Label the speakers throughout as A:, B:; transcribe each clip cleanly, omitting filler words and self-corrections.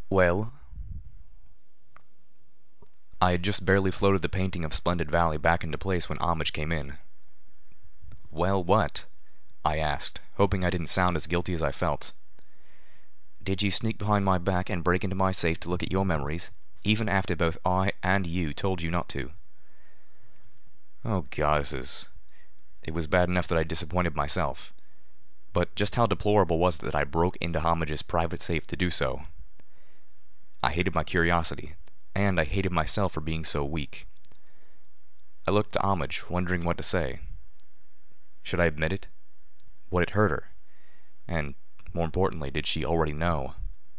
A: Well, I had just barely floated the painting of Splendid Valley back into place when Homage came in. Well, what? I asked, hoping I didn't sound as guilty as I felt. Did you sneak behind my back and break into my safe to look at your memories, even after both I and you told you not to? Oh, goddesses. It was bad enough that I disappointed myself. But just how deplorable was it that I broke into Homage's private safe to do so? I hated my curiosity, and I hated myself for being so weak. I looked to Homage, wondering what to say. Should I admit it? Would it hurt her? And, more importantly, did she already know?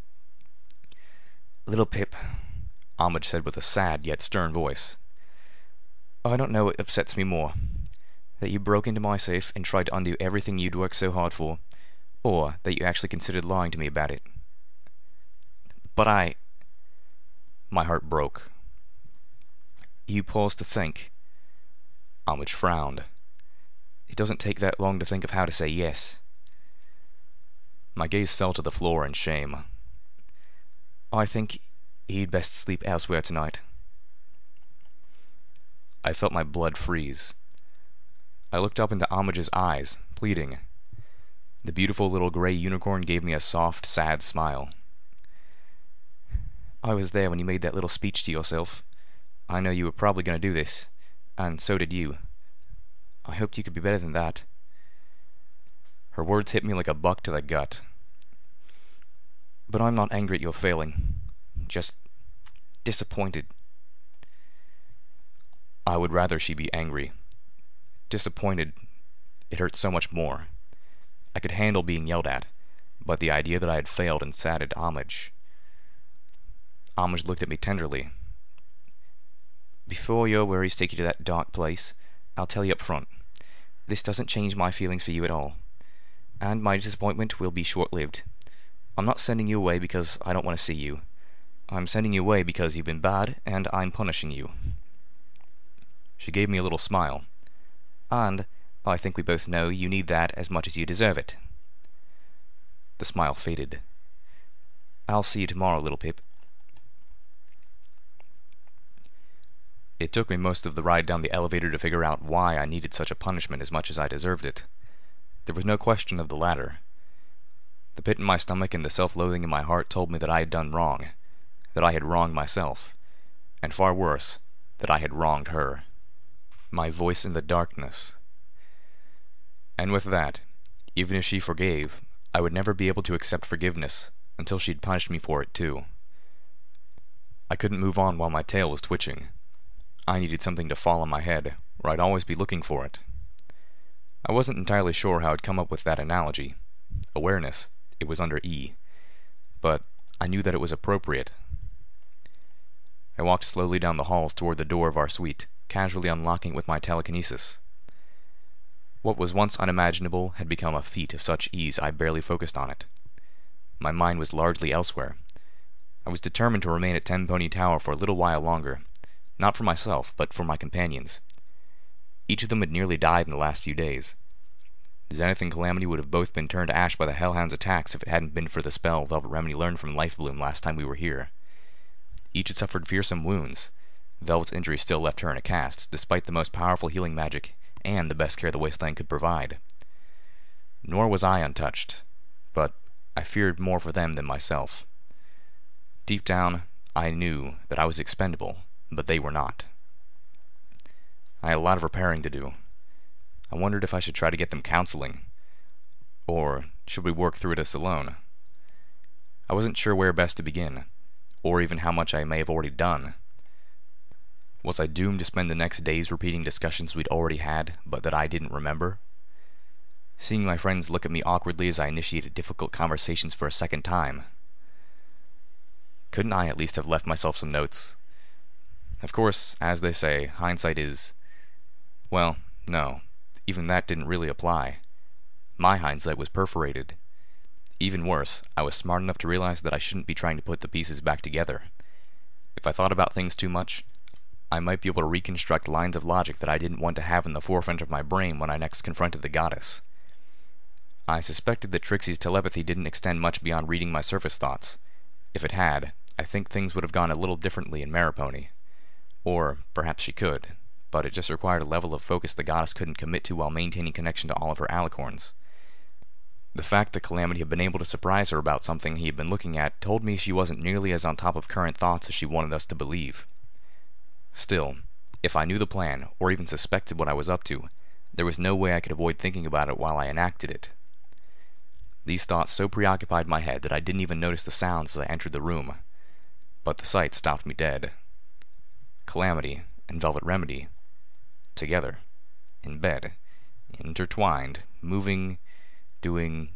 A: Little Pip, Homage said with a sad yet stern voice. I don't know what upsets me more. That you broke into my safe and tried to undo everything you'd worked so hard for, or that you actually considered lying to me about it. But My heart broke. You paused to think. Homage frowned. It doesn't take that long to think of how to say yes. My gaze fell to the floor in shame. I think he'd best sleep elsewhere tonight. I felt my blood freeze. I looked up into Homage's eyes, pleading. The beautiful little gray unicorn gave me a soft, sad smile. I was there when you made that little speech to yourself. I know you were probably going to do this, and so did you. I hoped you could be better than that. Her words hit me like a buck to the gut. But I'm not angry at your failing. Just disappointed. I would rather she be angry. Disappointed, it hurt so much more. I could handle being yelled at, but the idea that I had failed and saddened Homage. Homage looked at me tenderly. Before your worries take you to that dark place, I'll tell you up front. This doesn't change my feelings for you at all. And my disappointment will be short-lived. I'm not sending you away because I don't want to see you. I'm sending you away because you've been bad, and I'm punishing you. She gave me a little smile. And I think we both know you need that as much as you deserve it. The smile faded. I'll see you tomorrow, little Pip. It took me most of the ride down the elevator to figure out why I needed such a punishment as much as I deserved it. There was no question of the latter. The pit in my stomach and the self-loathing in my heart told me that I had done wrong, that I had wronged myself, and far worse, that I had wronged her. My voice in the darkness. And with that, even if she forgave, I would never be able to accept forgiveness until she'd punished me for it too. I couldn't move on while my tail was twitching. I needed something to fall on my head, or I'd always be looking for it. I wasn't entirely sure how I'd come up with that analogy. Awareness, it was under E. But I knew that it was appropriate. I walked slowly down the halls toward the door of our suite, casually unlocking it with my telekinesis. What was once unimaginable had become a feat of such ease I barely focused on it. My mind was largely elsewhere. I was determined to remain at Ten Pony Tower for a little while longer, not for myself, but for my companions. Each of them had nearly died in the last few days. Zenith and Calamity would have both been turned to ash by the Hellhound's attacks if it hadn't been for the spell Velvet Remedy learned from Life Bloom last time we were here. Each had suffered fearsome wounds. Velvet's injury still left her in a cast, despite the most powerful healing magic and the best care the Wasteland could provide. Nor was I untouched, but I feared more for them than myself. Deep down, I knew that I was expendable, but they were not. I had a lot of repairing to do. I wondered if I should try to get them counseling, or should we work through this alone? I wasn't sure where best to begin, or even how much I may have already done. Was I doomed to spend the next days repeating discussions we'd already had, but that I didn't remember? Seeing my friends look at me awkwardly as I initiated difficult conversations for a second time. Couldn't I at least have left myself some notes? Of course, as they say, hindsight is... Well, no, even that didn't really apply. My hindsight was perforated. Even worse, I was smart enough to realize that I shouldn't be trying to put the pieces back together. If I thought about things too much, I might be able to reconstruct lines of logic that I didn't want to have in the forefront of my brain when I next confronted the goddess. I suspected that Trixie's telepathy didn't extend much beyond reading my surface thoughts. If it had, I think things would have gone a little differently in Maripony. Or perhaps she could, but it just required a level of focus the goddess couldn't commit to while maintaining connection to all of her alicorns. The fact that Calamity had been able to surprise her about something he had been looking at told me she wasn't nearly as on top of current thoughts as she wanted us to believe. Still, if I knew the plan, or even suspected what I was up to, there was no way I could avoid thinking about it while I enacted it. These thoughts so preoccupied my head that I didn't even notice the sounds as I entered the room. But the sight stopped me dead. Calamity and Velvet Remedy, together, in bed, intertwined, moving, doing...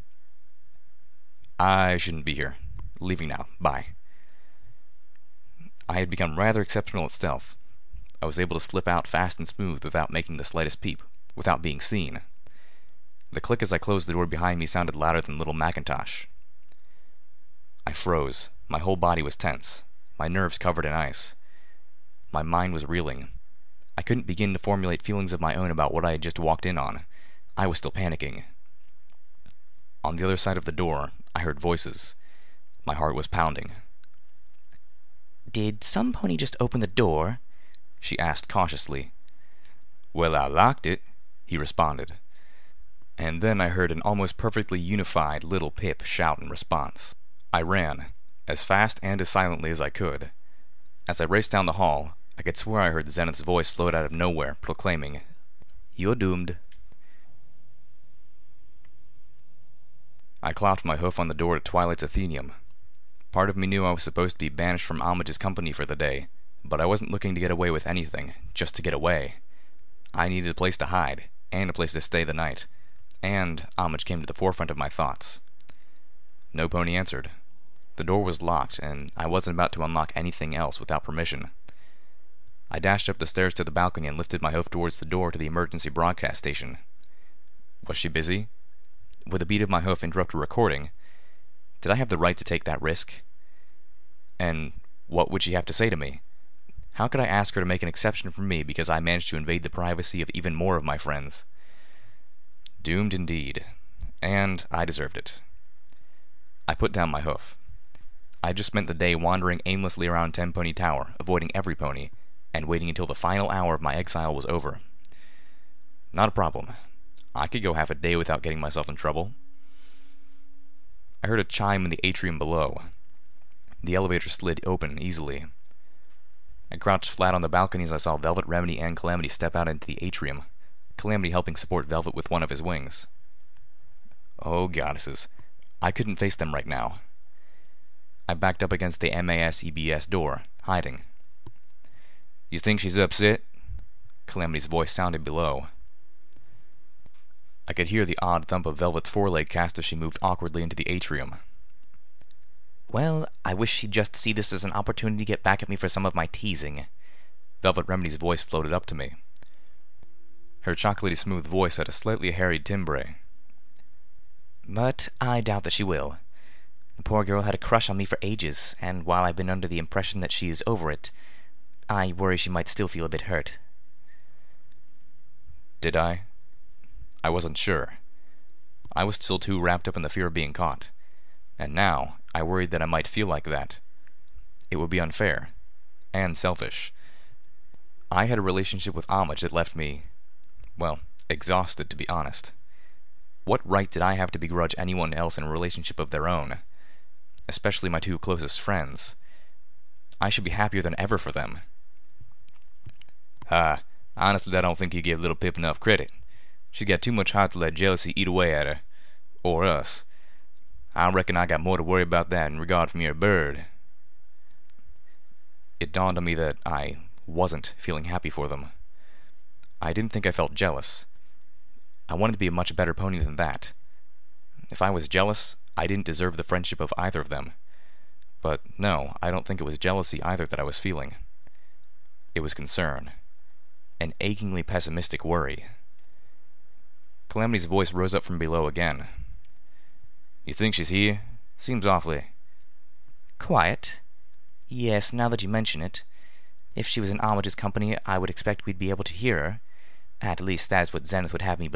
A: I shouldn't be here. Leaving now. Bye. I had become rather exceptional at stealth. I was able to slip out fast and smooth without making the slightest peep, without being seen. The click as I closed the door behind me sounded louder than Little Macintosh. I froze. My whole body was tense, my nerves covered in ice. My mind was reeling. I couldn't begin to formulate feelings of my own about what I had just walked in on. I was still panicking. On the other side of the door, I heard voices. My heart was pounding.
B: "Did some pony just open the door?"
A: she asked cautiously. "Well, I locked it," he responded. And then I heard an almost perfectly unified little Pip shout in response. I ran, as fast and as silently as I could. As I raced down the hall, I could swear I heard Zenith's voice float out of nowhere, proclaiming, "You're doomed." I clapped my hoof on the door to Twilight's Athenium. Part of me knew I was supposed to be banished from Homage's company for the day, but I wasn't looking to get away with anything, just to get away. I needed a place to hide, and a place to stay the night, and Homage came to the forefront of my thoughts. No pony answered. The door was locked, and I wasn't about to unlock anything else without permission. I dashed up the stairs to the balcony and lifted my hoof towards the door to the emergency broadcast station. Was she busy? Would the beat of my hoof interrupt a recording? Did I have the right to take that risk? And what would she have to say to me? How could I ask her to make an exception for me because I managed to invade the privacy of even more of my friends? Doomed indeed. And I deserved it. I put down my hoof. I just spent the day wandering aimlessly around Tenpony Tower, avoiding every pony, and waiting until the final hour of my exile was over. Not a problem. I could go half a day without getting myself in trouble. I heard a chime in the atrium below. The elevator slid open easily. I crouched flat on the balcony as I saw Velvet, Remedy, and Calamity step out into the atrium, Calamity helping support Velvet with one of his wings. Oh, goddesses. I couldn't face them right now. I backed up against the MAS-EBS door, hiding. "You think she's upset?" Calamity's voice sounded below. I could hear the odd thump of Velvet's foreleg cast as she moved awkwardly into the atrium.
B: "Well, I wish she'd just see this as an opportunity to get back at me for some of my teasing."
A: Velvet Remedy's voice floated up to me. Her chocolatey smooth voice had a slightly harried timbre.
B: "But I doubt that she will. The poor girl had a crush on me for ages, and while I've been under the impression that she is over it, I worry she might still feel a bit hurt."
A: Did I? I wasn't sure. I was still too wrapped up in the fear of being caught, and now I worried that I might feel like that. It would be unfair, and selfish. I had a relationship with Homage that left me, well, exhausted, to be honest. What right did I have to begrudge anyone else in a relationship of their own? Especially my two closest friends. I should be happier than ever for them. Honestly, I don't think you give Little Pip enough credit. She's got too much heart to let jealousy eat away at her. Or us. I reckon I got more to worry about that in regard from your bird. It dawned on me that I wasn't feeling happy for them. I didn't think I felt jealous. I wanted to be a much better pony than that. If I was jealous, I didn't deserve the friendship of either of them. But no, I don't think it was jealousy either that I was feeling. It was concern. An achingly pessimistic worry. Calamity's voice rose up from below again. "You think she's here? Seems awfully..."
B: "Quiet? Yes, now that you mention it. If she was in Homage's company, I would expect we'd be able to hear her. At least that's what Zenith would have me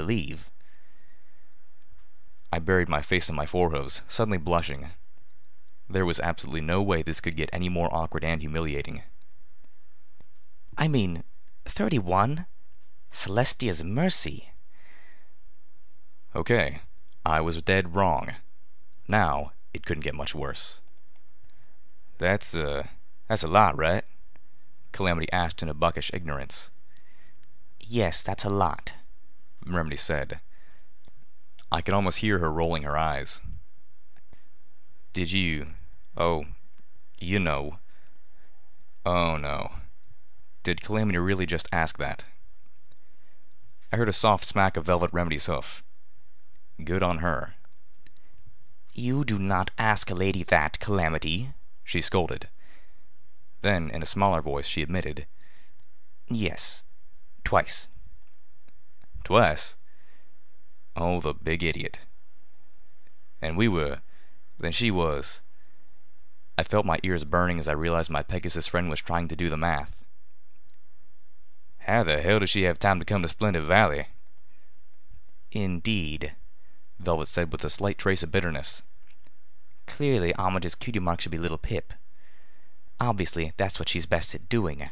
A: There was absolutely no way this could get any more awkward and humiliating.
B: I mean, 31? Celestia's mercy.
A: Okay, I was dead wrong. Now, it couldn't get much worse. That's a lot, right? Calamity asked in a buckish ignorance.
B: Yes, that's a lot,
A: Remedy said. I could almost hear her rolling her eyes. Did you... oh, you know... Oh, no. Did Calamity really just ask that? I heard a soft smack of Velvet Remedy's hoof. Good on her.
B: You do not ask a lady that, Calamity,
A: she scolded. Then, in a smaller voice, she admitted,
B: Yes, twice.
A: Twice? Oh, the big idiot. And then she was... I felt my ears burning as I realized my Pegasus friend was trying to do the math. How the hell did she have time to come to Splendid Valley?
B: Indeed,
A: Velvet said with a slight trace of bitterness.
B: Clearly, Homage's cutie mark should be Little Pip. Obviously, that's what she's best at doing.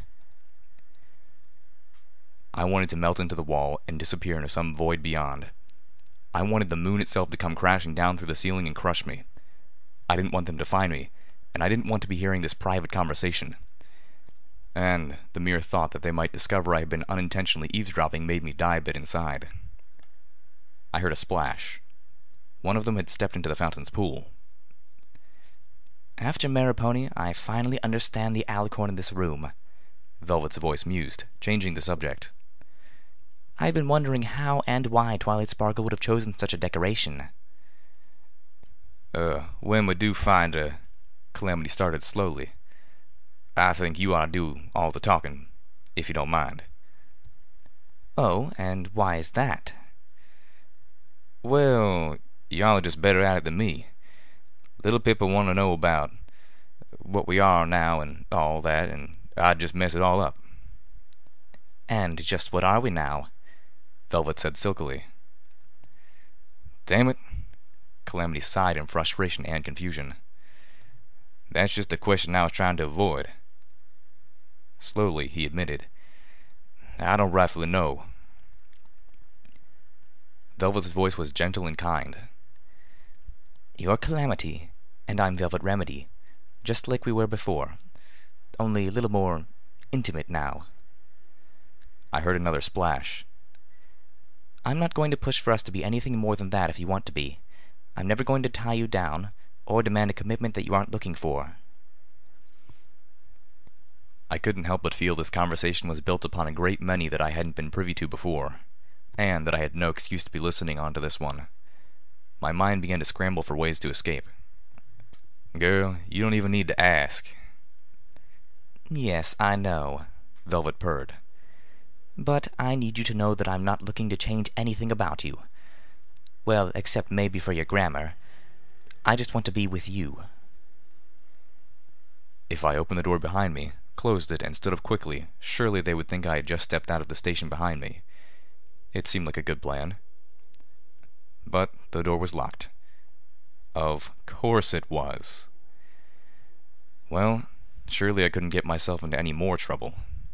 A: I wanted to melt into the wall and disappear into some void beyond. I wanted the moon itself to come crashing down through the ceiling and crush me. I didn't want them to find me, and I didn't want to be hearing this private conversation. And the mere thought that they might discover I had been unintentionally eavesdropping made me die a bit inside. I heard a splash. One of them had stepped into the fountain's pool.
B: After Maripony, I finally understand the alicorn in this room,
A: Velvet's voice mused, changing the subject.
B: I've been wondering how and why Twilight Sparkle would have chosen such a decoration.
A: When we do find her, Calamity started slowly. I think you ought to do all the talking, if you don't mind.
B: Oh, and why is that?
A: Well, y'all are just better at it than me. Little Pip will want to know about what we are now and all that, and I'd just mess it all up.
B: And just what are we now?
A: Velvet said silkily. Damn it, Calamity sighed in frustration and confusion. That's just the question I was trying to avoid. Slowly, he admitted, I don't rightfully know. Velvet's voice was gentle and kind.
B: You're Calamity, and I'm Velvet Remedy, just like we were before, only a little more intimate now.
A: I heard another splash.
B: I'm not going to push for us to be anything more than that if you want to be. I'm never going to tie you down, or demand a commitment that you aren't looking for.
A: I couldn't help but feel this conversation was built upon a great many that I hadn't been privy to before, and that I had no excuse to be listening on to this one. My mind began to scramble for ways to escape. Girl, you don't even need to ask.
B: Yes, I know,
A: Velvet purred.
B: But I need you to know that I'm not looking to change anything about you. Well, except maybe for your grammar. I just want to be with you.
A: If I opened the door behind me, closed it, and stood up quickly, surely they would think I had just stepped out of the station behind me. It seemed like a good plan. But the door was locked. Of course it was. Well, surely I couldn't get myself into any more trouble.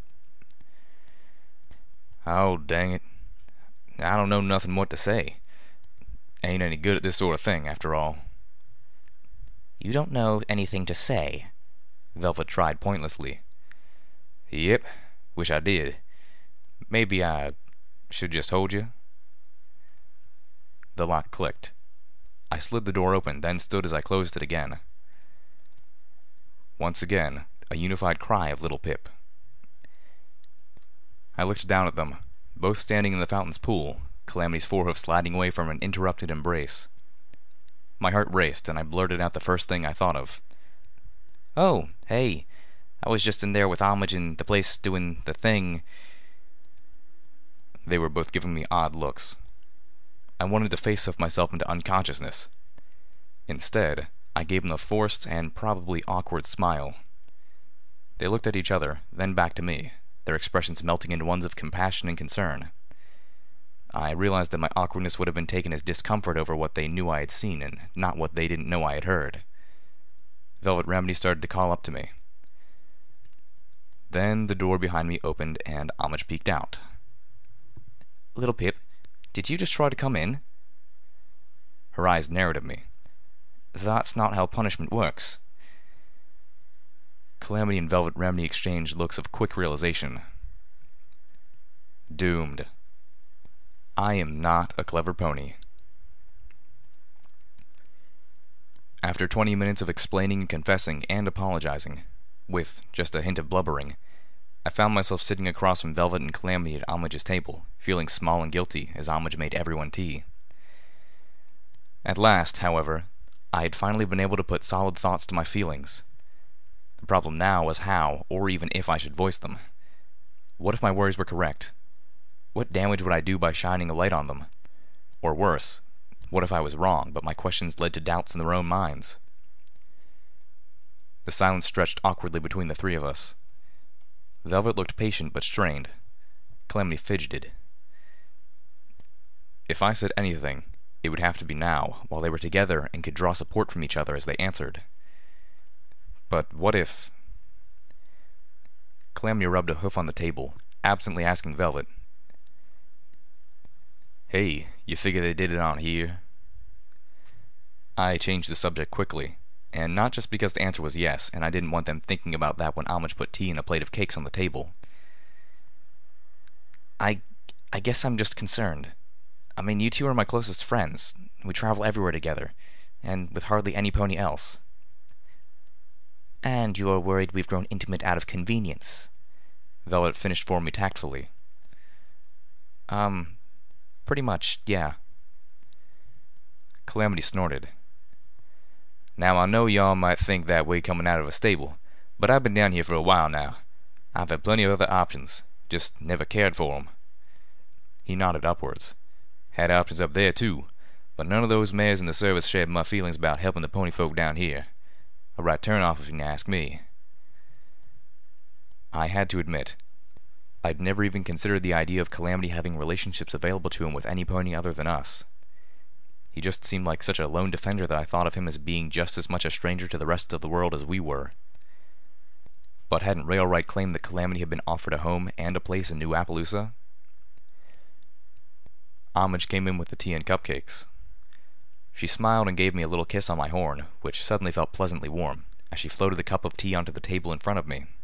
A: Oh, dang it. I don't know nothing what to say. Ain't any good at this sort of thing, after all.
B: You don't know anything to say,
A: Velvet tried pointlessly. Yep, wish I did. Maybe I should just hold you. The lock clicked. I slid the door open, then stood as I closed it again. Once again, a unified cry of Little Pip. I looked down at them, both standing in the fountain's pool, Calamity's forehoof sliding away from an interrupted embrace. My heart raced, and I blurted out the first thing I thought of.
B: Oh, hey, I was just in there with Homage in the place doing the thing.
A: They were both giving me odd looks. I wanted to face-off myself into unconsciousness. Instead, I gave them a forced and probably awkward smile. They looked at each other, then back to me, their expressions melting into ones of compassion and concern. I realized that my awkwardness would have been taken as discomfort over what they knew I had seen and not what they didn't know I had heard. Velvet Remedy started to call up to me. Then the door behind me opened and Homage peeked out.
B: Little Pip, did you just try to come in?
A: Her eyes narrowed at me.
B: That's not how punishment works.
A: Calamity and Velvet Remedy exchanged looks of quick realization. Doomed. I am not a clever pony. After 20 minutes of explaining and confessing and apologizing, with just a hint of blubbering, I found myself sitting across from Velvet and Calamity at Homage's table, feeling small and guilty as Homage made everyone tea. At last, however, I had finally been able to put solid thoughts to my feelings. The problem now was how, or even if I should voice them. What if my worries were correct? What damage would I do by shining a light on them? Or worse, what if I was wrong, but my questions led to doubts in their own minds? The silence stretched awkwardly between the three of us. Velvet looked patient but strained. Calamity fidgeted. If I said anything, it would have to be now, while they were together and could draw support from each other as they answered. But what if... Calamity rubbed a hoof on the table, absently asking Velvet, "Hey, you figure they did it on here?" I changed the subject quickly, and not just because the answer was yes, and I didn't want them thinking about that when Homage put tea and a plate of cakes on the table.
B: I guess I'm just concerned. I mean, you two are my closest friends. We travel everywhere together, and with hardly any pony else. And you are worried we've grown intimate out of convenience.
A: Velvet finished for me tactfully.
B: Pretty much, yeah.
A: Calamity snorted. Now, I know y'all might think that way coming out of a stable, but I've been down here for a while now. I've had plenty of other options, just never cared for 'em. He nodded upwards. Had options up there, too, but none of those mares in the service shared my feelings about helping the pony folk down here. A right turn-off if you ask me. I had to admit, I'd never even considered the idea of Calamity having relationships available to him with any pony other than us. He just seemed like such a lone defender that I thought of him as being just as much a stranger to the rest of the world as we were. But hadn't Railright claimed that Calamity had been offered a home and a place in New Appaloosa? Homage came in with the tea and cupcakes. She smiled and gave me a little kiss on my horn, which suddenly felt pleasantly warm, as she floated the cup of tea onto the table in front of me.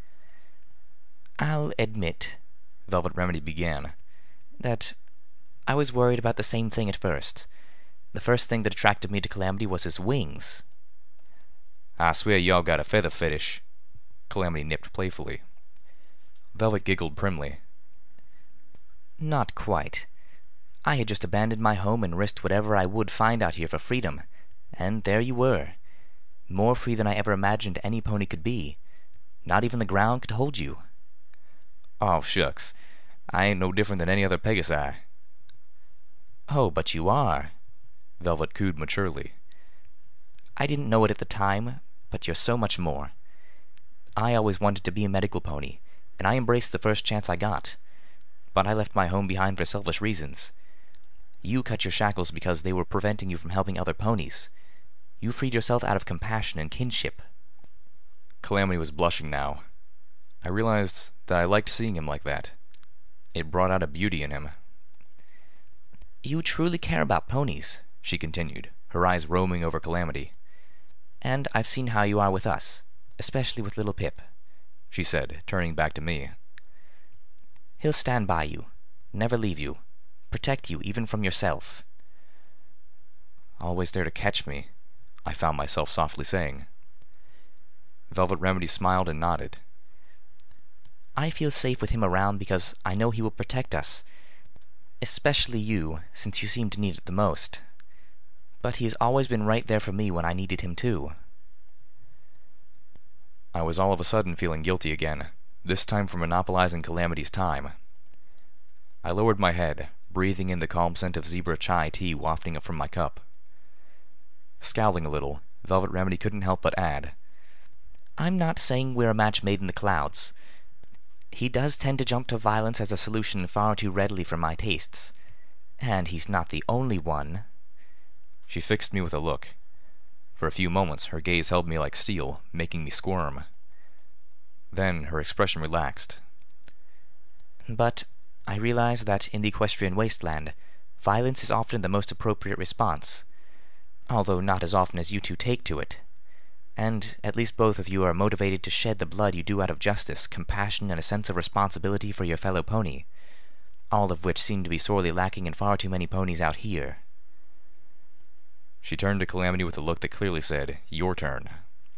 B: I'll admit, Velvet Remedy began, that I was worried about the same thing at first. The first thing that attracted me to Calamity was his wings.
A: I swear y'all got a feather fetish, Calamity nipped playfully. Velvet giggled primly.
B: Not quite. I had just abandoned my home and risked whatever I would find out here for freedom. And there you were. More free than I ever imagined any pony could be. Not even the ground could hold you.
A: Oh, shucks. I ain't no different than any other Pegasi.
B: Oh, but you are, Velvet cooed maturely. I didn't know it at the time, but you're so much more. I always wanted to be a medical pony, and I embraced the first chance I got. But I left my home behind for selfish reasons. You cut your shackles because they were preventing you from helping other ponies. You freed yourself out of compassion and kinship.
A: Calamity was blushing now. I realized that I liked seeing him like that. It brought out a beauty in him.
B: You truly care about ponies, she continued, her eyes roaming over Calamity. And I've seen how you are with us, especially with little Pip, she said, turning back to me. He'll stand by you, never leave you, protect you even from yourself.
A: Always there to catch me, I found myself softly saying. Velvet Remedy smiled and nodded.
B: I feel safe with him around because I know he will protect us, especially you, since you seem to need it the most. But he has always been right there for me when I needed him too.
A: I was all of a sudden feeling guilty again, this time for monopolizing Calamity's time. I lowered my head, breathing in the calm scent of zebra chai tea wafting up from my cup. Scowling a little, Velvet Remedy couldn't help but add,
B: I'm not saying we're a match made in the clouds. He does tend to jump to violence as a solution far too readily for my tastes. And he's not the only one.
A: She fixed me with a look. For a few moments her gaze held me like steel, making me squirm. Then her expression relaxed.
B: But I realize that in the equestrian wasteland, violence is often the most appropriate response, although not as often as you two take to it. And at least both of you are motivated to shed the blood you do out of justice, compassion, and a sense of responsibility for your fellow pony, all of which seem to be sorely lacking in far too many ponies out here.
A: She turned to Calamity with a look that clearly said, "Your turn."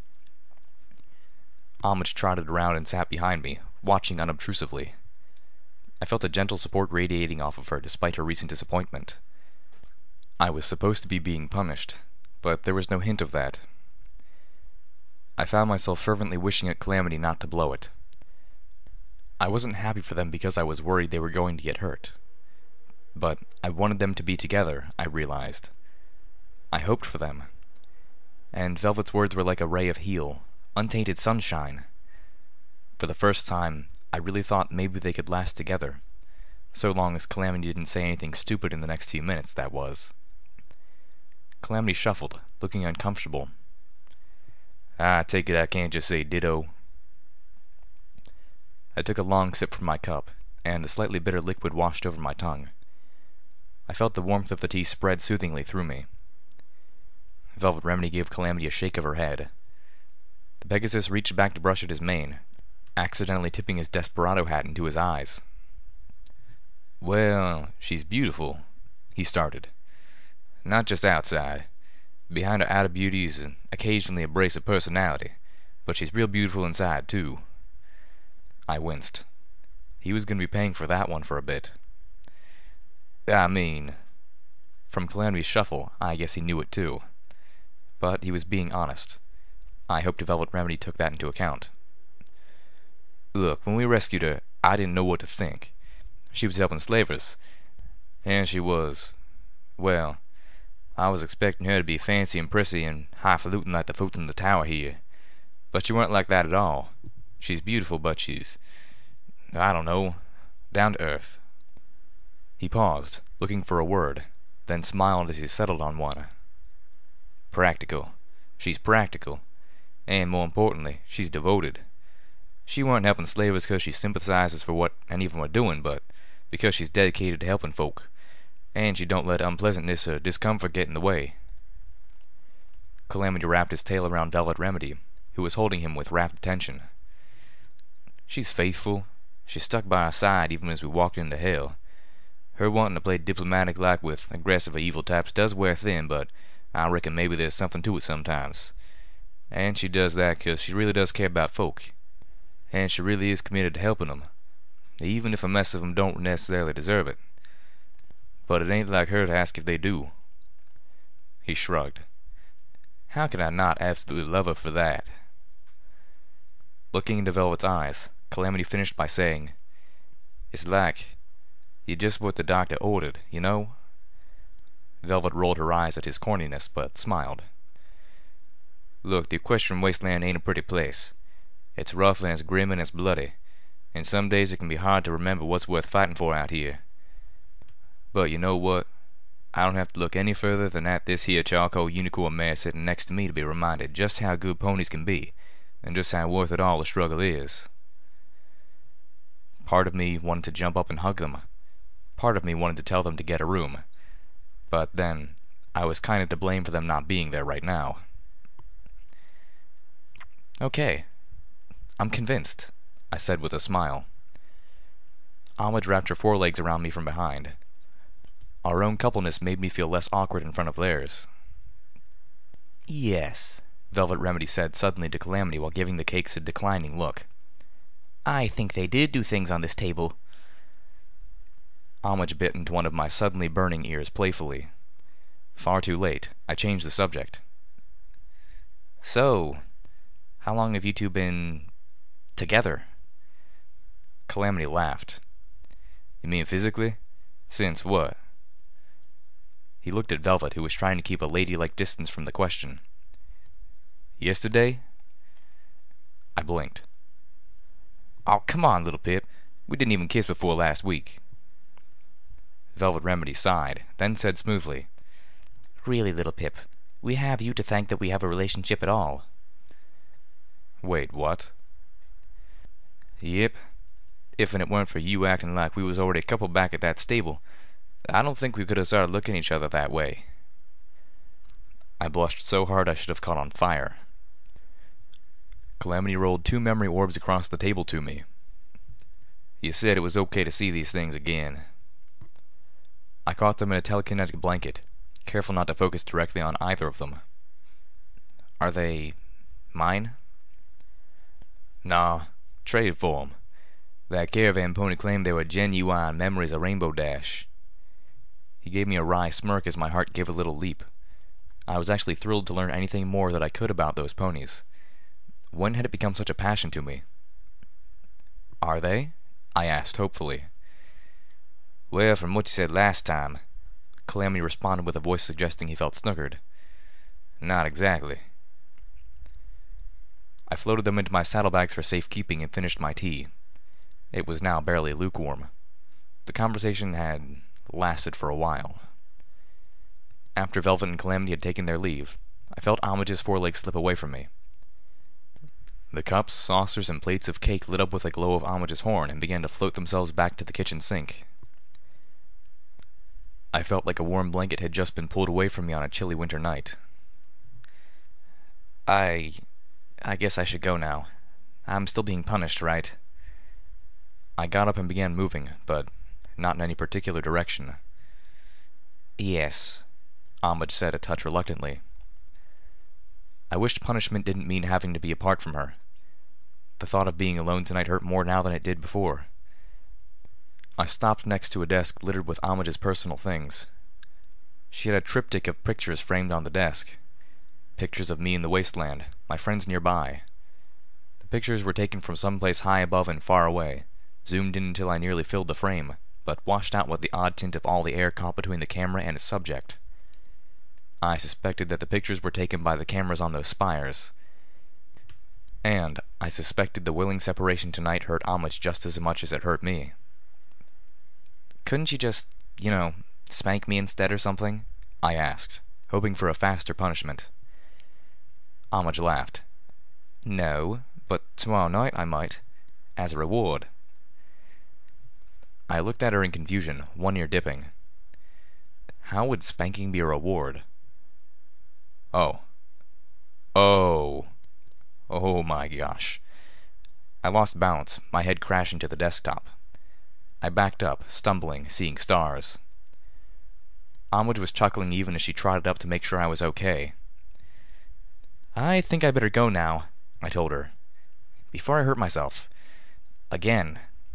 A: Homage trotted around and sat behind me, watching unobtrusively. I felt a gentle support radiating off of her despite her recent disappointment. I was supposed to be being punished, but there was no hint of that. I found myself fervently wishing at Calamity not to blow it. I wasn't happy for them because I was worried they were going to get hurt. But I wanted them to be together, I realized. I hoped for them. And Velvet's words were like a ray of heal, untainted sunshine. For the first time, I really thought maybe they could last together. So long as Calamity didn't say anything stupid in the next few minutes, that was. Calamity shuffled, looking uncomfortable. "I take it I can't just say ditto." I took a long sip from my cup, and the slightly bitter liquid washed over my tongue. I felt the warmth of the tea spread soothingly through me. Velvet Remedy gave Calamity a shake of her head. The Pegasus reached back to brush at his mane, accidentally tipping his desperado hat into his eyes. "Well, she's beautiful," he started. "Not just outside. Behind her outer beauties and occasionally a brace of personality, but she's real beautiful inside, too." I winced. He was going to be paying for that one for a bit. "I mean..." From Calamity's shuffle, I guess he knew it too. But he was being honest. I hoped Velvet Remedy took that into account. "Look, when we rescued her, I didn't know what to think. She was helping slavers, and she was... well, I was expecting her to be fancy and prissy and highfalutin like the folks in the tower here. But she weren't like that at all. She's beautiful, but she's... I don't know, down to earth." He paused, looking for a word, then smiled as he settled on one. "Practical. She's practical. And more importantly, she's devoted. She weren't helping slavers because she sympathizes for what any of them are doing, but because she's dedicated to helping folk, and she don't let unpleasantness or discomfort get in the way." Calamity wrapped his tail around Velvet Remedy, who was holding him with rapt attention. "She's faithful. She stuck by our side even as we walked into hell. Her wanting to play diplomatic like with aggressive or evil types does wear thin, but I reckon maybe there's something to it sometimes. And she does that 'cause she really does care about folk. And she really is committed to helping them, even if a mess of them don't necessarily deserve it. But it ain't like her to ask if they do." He shrugged. "How can I not absolutely love her for that?" Looking into Velvet's eyes, Calamity finished by saying, "It's like you're just what the doctor ordered, you know?" Velvet rolled her eyes at his corniness, but smiled. "Look, the equestrian wasteland ain't a pretty place. It's rough and it's grim and it's bloody, and some days it can be hard to remember what's worth fighting for out here. But you know what? I don't have to look any further than at this here charcoal unicorn mare sitting next to me to be reminded just how good ponies can be, and just how worth it all the struggle is." Part of me wanted to jump up and hug them. Part of me wanted to tell them to get a room. But then, I was kinda to blame for them not being there right now. "Okay. I'm convinced," I said with a smile. Homage wrapped her forelegs around me from behind. Our own coupleness made me feel less awkward in front of theirs. "Yes," Velvet Remedy said suddenly to Calamity while giving the cakes a declining look. "I think they did do things on this table." Homage bit into one of my suddenly burning ears playfully. Far too late, I changed the subject. "So, how long have you two been... together?" Calamity laughed. "You mean physically? Since what?" He looked at Velvet, who was trying to keep a ladylike distance from the question. "Yesterday?" I blinked. "Oh, come on, little Pip. We didn't even kiss before last week." Velvet Remedy sighed, then said smoothly, "Really, little Pip,
B: We have you to thank that we have a relationship at all.
A: Wait, what? Yep. If it weren't for you acting like we was already a couple back at that stable, I don't think we could have started looking at each other that way. I blushed so hard I should have caught on fire. Calamity rolled 2 memory orbs across the table to me. You said it was okay to see these things again. I caught them in a telekinetic blanket, careful not to focus directly on either of them.
B: Are they mine?
A: Nah, traded for 'em. That caravan pony claimed they were genuine memories of Rainbow Dash. He gave me a wry smirk as my heart gave a little leap. I was actually thrilled to learn anything more that I could about those ponies. When had it become such a passion to me? Are they? I asked hopefully. Well, from what you said last time, Calamity responded with a voice suggesting he felt snookered. Not exactly. I floated them into my saddlebags for safekeeping and finished my tea. It was now barely lukewarm. The conversation had lasted for a while. After Velvet and Calamity had taken their leave, I felt Homage's forelegs slip away from me. The cups, saucers, and plates of cake lit up with a glow of Homage's horn and began to float themselves back to the kitchen sink. I felt like a warm blanket had just been pulled away from me on a chilly winter night. I guess I should go now. I'm still being punished, right? I got up and began moving, but not in any particular direction.
B: Yes,
A: Homage said a touch reluctantly. I wished punishment didn't mean having to be apart from her. The thought of being alone tonight hurt more now than it did before. I stopped next to a desk littered with Homage's personal things. She had a triptych of pictures framed on the desk. Pictures of me in the wasteland, my friends nearby. The pictures were taken from someplace high above and far away, zoomed in until I nearly filled the frame, but washed out with the odd tint of all the air caught between the camera and its subject. I suspected that the pictures were taken by the cameras on those spires. And I suspected the willing separation tonight hurt Homage just as much as it hurt me.
B: Couldn't you just, spank me instead or something?
A: I asked, hoping for a faster punishment. Homage laughed.
B: No, but tomorrow night I might, as a reward.
A: I looked at her in confusion, one ear dipping. How would spanking be a reward? Oh my gosh. I lost balance, my head crashing to the desktop. I backed up, stumbling, seeing stars. Homage was chuckling even as she trotted up to make sure I was okay.
B: I think I better go now, I told her, before I hurt myself. Again.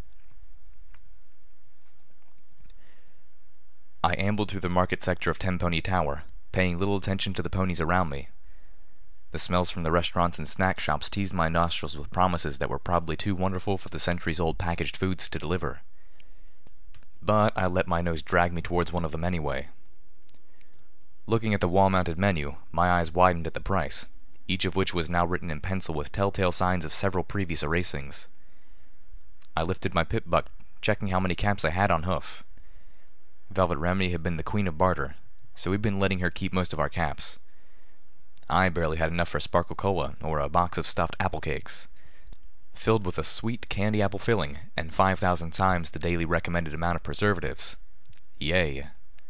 A: I ambled through the market sector of Tenpony Tower, paying little attention to the ponies around me. The smells from the restaurants and snack shops teased my nostrils with promises that were probably too wonderful for the centuries-old packaged foods to deliver. But I let my nose drag me towards one of them anyway. Looking at the wall-mounted menu, my eyes widened at the price, each of which was now written in pencil with telltale signs of several previous erasings. I lifted my pip-buck, checking how many caps I had on hoof. Velvet Remedy had been the queen of barter, so we'd been letting her keep most of our caps. I barely had enough for Sparkle Cola or a box of stuffed apple cakes, filled with a sweet candy apple filling and 5,000 times the daily recommended amount of preservatives. Yay.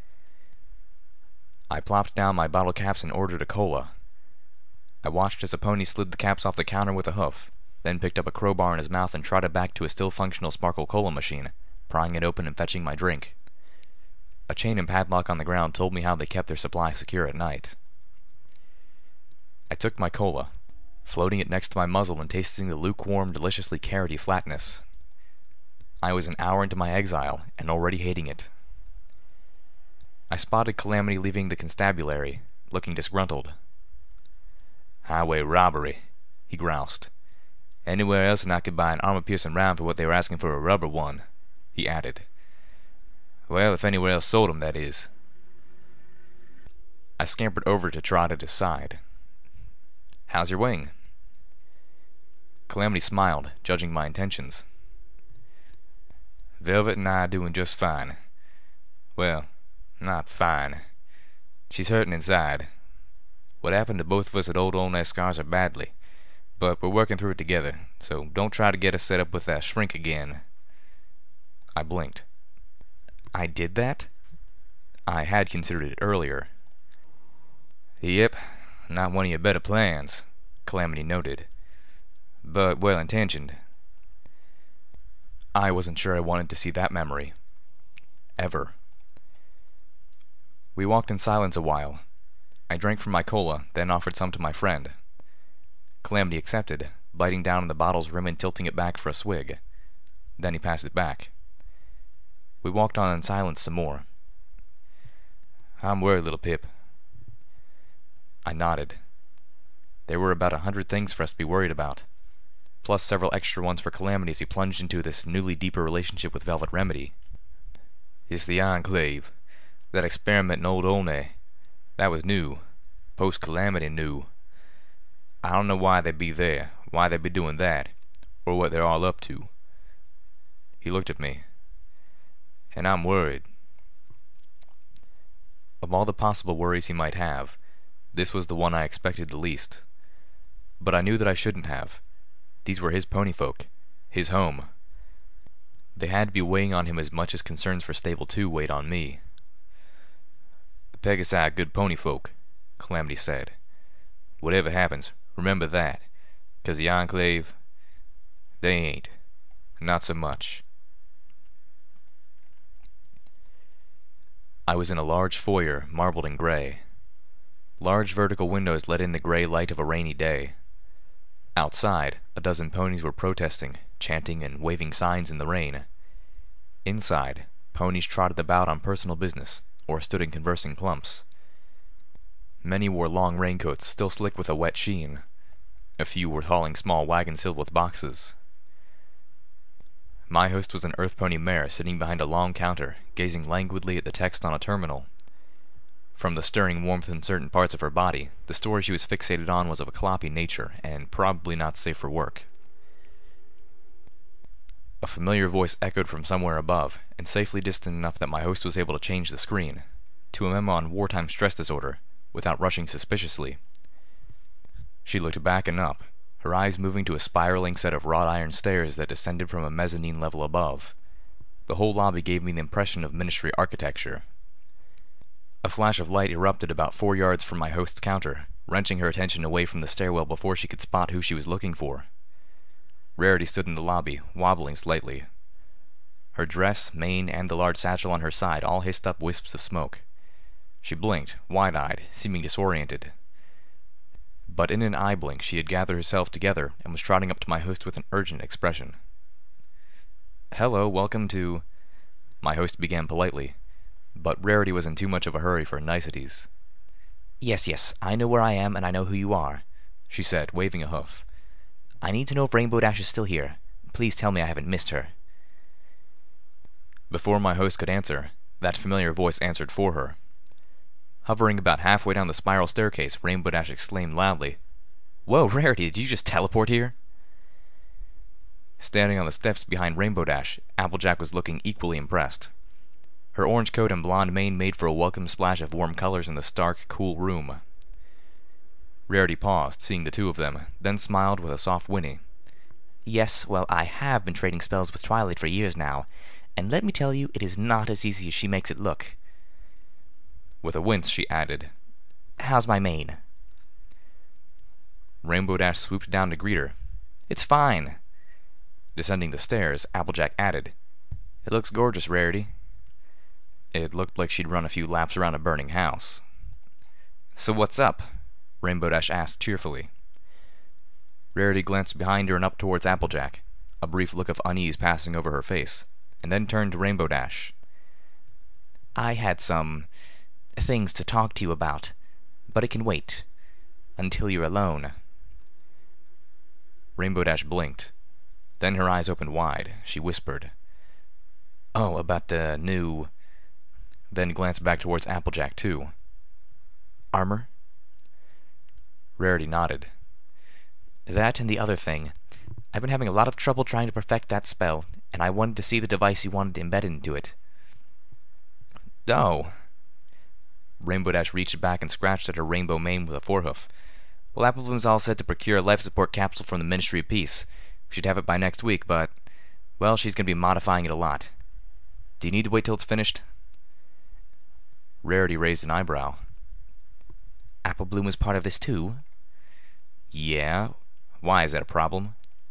A: I plopped down my bottle caps and ordered a cola. I watched as a pony slid the caps off the counter with a hoof, then picked up a crowbar in his mouth and trotted back to a still-functional Sparkle Cola machine, prying it open and fetching my drink. A chain and padlock on the ground told me how they kept their supply secure at night. I took my cola, floating it next to my muzzle and tasting the lukewarm, deliciously carroty flatness. I was an hour into my exile, and already hating it. I spotted Calamity leaving the constabulary, looking disgruntled. "Highway robbery," he groused. "Anywhere else and I could buy an armor-piercing round for what they were asking for a rubber one," he added. "Well, if anywhere else sold 'em, that is." I scampered over to trot at his side. "How's your wing?" Calamity smiled, judging my intentions. "Velvet and I are doing just fine. Well, not fine. She's hurting inside. What happened to both of us at Old Olney scars her badly, but we're working through it together, so don't try to get us set up with that shrink again." I blinked. I did that? I had considered it earlier. "Yep, not one of your better plans," Calamity noted, "but well-intentioned." I wasn't sure I wanted to see that memory. Ever. We walked in silence a while. I drank from my cola, then offered some to my friend. Calamity accepted, biting down on the bottle's rim and tilting it back for a swig. Then he passed it back. We walked on in silence some more. "I'm worried, little Pip." I nodded. There were about 100 things for us to be worried about, plus several extra ones for Calamity as he plunged into this newly deeper relationship with Velvet Remedy. "It's the Enclave. That experiment in Old Olney. That was new. Post-Calamity new. I don't know why they'd be there, why they'd be doing that, or what they're all up to." He looked at me. "And I'm worried." Of all the possible worries he might have, this was the one I expected the least. But I knew that I shouldn't have. These were his ponyfolk, his home. They had to be weighing on him as much as concerns for Stable 2 weighed on me. "Pegasi good ponyfolk," Calamity said. "Whatever happens, remember that, 'cause the Enclave, they ain't. Not so much." I was in a large foyer, marbled in gray. Large vertical windows let in the gray light of a rainy day. Outside, a dozen ponies were protesting, chanting and waving signs in the rain. Inside, ponies trotted about on personal business, or stood in conversing clumps. Many wore long raincoats, still slick with a wet sheen. A few were hauling small wagons filled with boxes. My host was an earth pony mare sitting behind a long counter, gazing languidly at the text on a terminal. From the stirring warmth in certain parts of her body, the story she was fixated on was of a cloppy nature, and probably not safe for work. A familiar voice echoed from somewhere above, and safely distant enough that my host was able to change the screen, to a memo on wartime stress disorder, without rushing suspiciously. She looked back and up, her eyes moving to a spiraling set of wrought iron stairs that descended from a mezzanine level above. The whole lobby gave me the impression of ministry architecture. A flash of light erupted about 4 yards from my host's counter, wrenching her attention away from the stairwell before she could spot who she was looking for. Rarity stood in the lobby, wobbling slightly. Her dress, mane, and the large satchel on her side all hissed up wisps of smoke. She blinked, wide-eyed, seeming disoriented. But in an eye blink she had gathered herself together and was trotting up to my host with an urgent expression. "Hello, welcome to—" My host began politely, but Rarity was in too much of a hurry for niceties.
B: Yes, I know where I am, and I know who you are," she said, waving a hoof. "I need to know if Rainbow Dash is still here. Please tell me I haven't missed her."
A: Before my host could answer, that familiar voice answered for her. Hovering about halfway down the spiral staircase, Rainbow Dash exclaimed loudly,
B: "Whoa, Rarity, did you just teleport here?"
A: Standing on the steps behind Rainbow Dash, Applejack was looking equally impressed. Her orange coat and blonde mane made for a welcome splash of warm colors in the stark, cool room. Rarity paused, seeing the two of them, then smiled with a soft whinny.
B: "Yes, well, I have been trading spells with Twilight for years now, and let me tell you, it is not as easy as she makes it look."
A: With a wince, she added,
B: "How's my mane?"
A: Rainbow Dash swooped down to greet her. "It's fine." Descending the stairs, Applejack added, "It looks gorgeous, Rarity." It looked like she'd run a few laps around a burning house. "So what's up?" Rainbow Dash asked cheerfully. Rarity glanced behind her and up towards Applejack, a brief look of unease passing over her face, and then turned to Rainbow Dash.
B: "I had some things to talk to you about, but it can wait until you're alone."
A: Rainbow Dash blinked. Then her eyes opened wide. She whispered, "Oh, about the new—" then glanced back towards Applejack, too.
B: "Armor?"
A: Rarity nodded.
B: "That and the other thing. I've been having a lot of trouble trying to perfect that spell, and I wanted to see the device you wanted embedded into it."
A: "Oh." Rainbow Dash reached back and scratched at her rainbow mane with a forehoof. Well, Applebloom's all set to procure a life support capsule from the Ministry of Peace. We should have it by next week, but, well, she's going to be modifying it a lot. Do you need to wait till it's finished? Rarity raised an eyebrow.
B: Applebloom is part of this too?
A: Yeah? Why, is that a problem?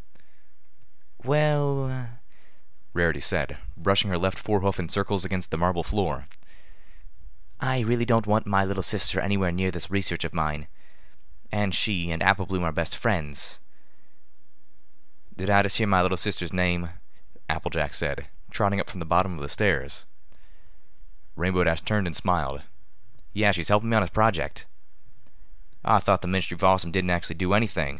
B: Well,
A: Rarity said, brushing her left forehoof in circles against the marble floor.
B: I really don't want my little sister anywhere near this research of mine. And she and Applebloom are best friends.
A: Did I just hear my little sister's name? Applejack said, trotting up from the bottom of the stairs. Rainbow Dash turned and smiled. Yeah, she's helping me on his project. I thought the Ministry of Awesome didn't actually do anything.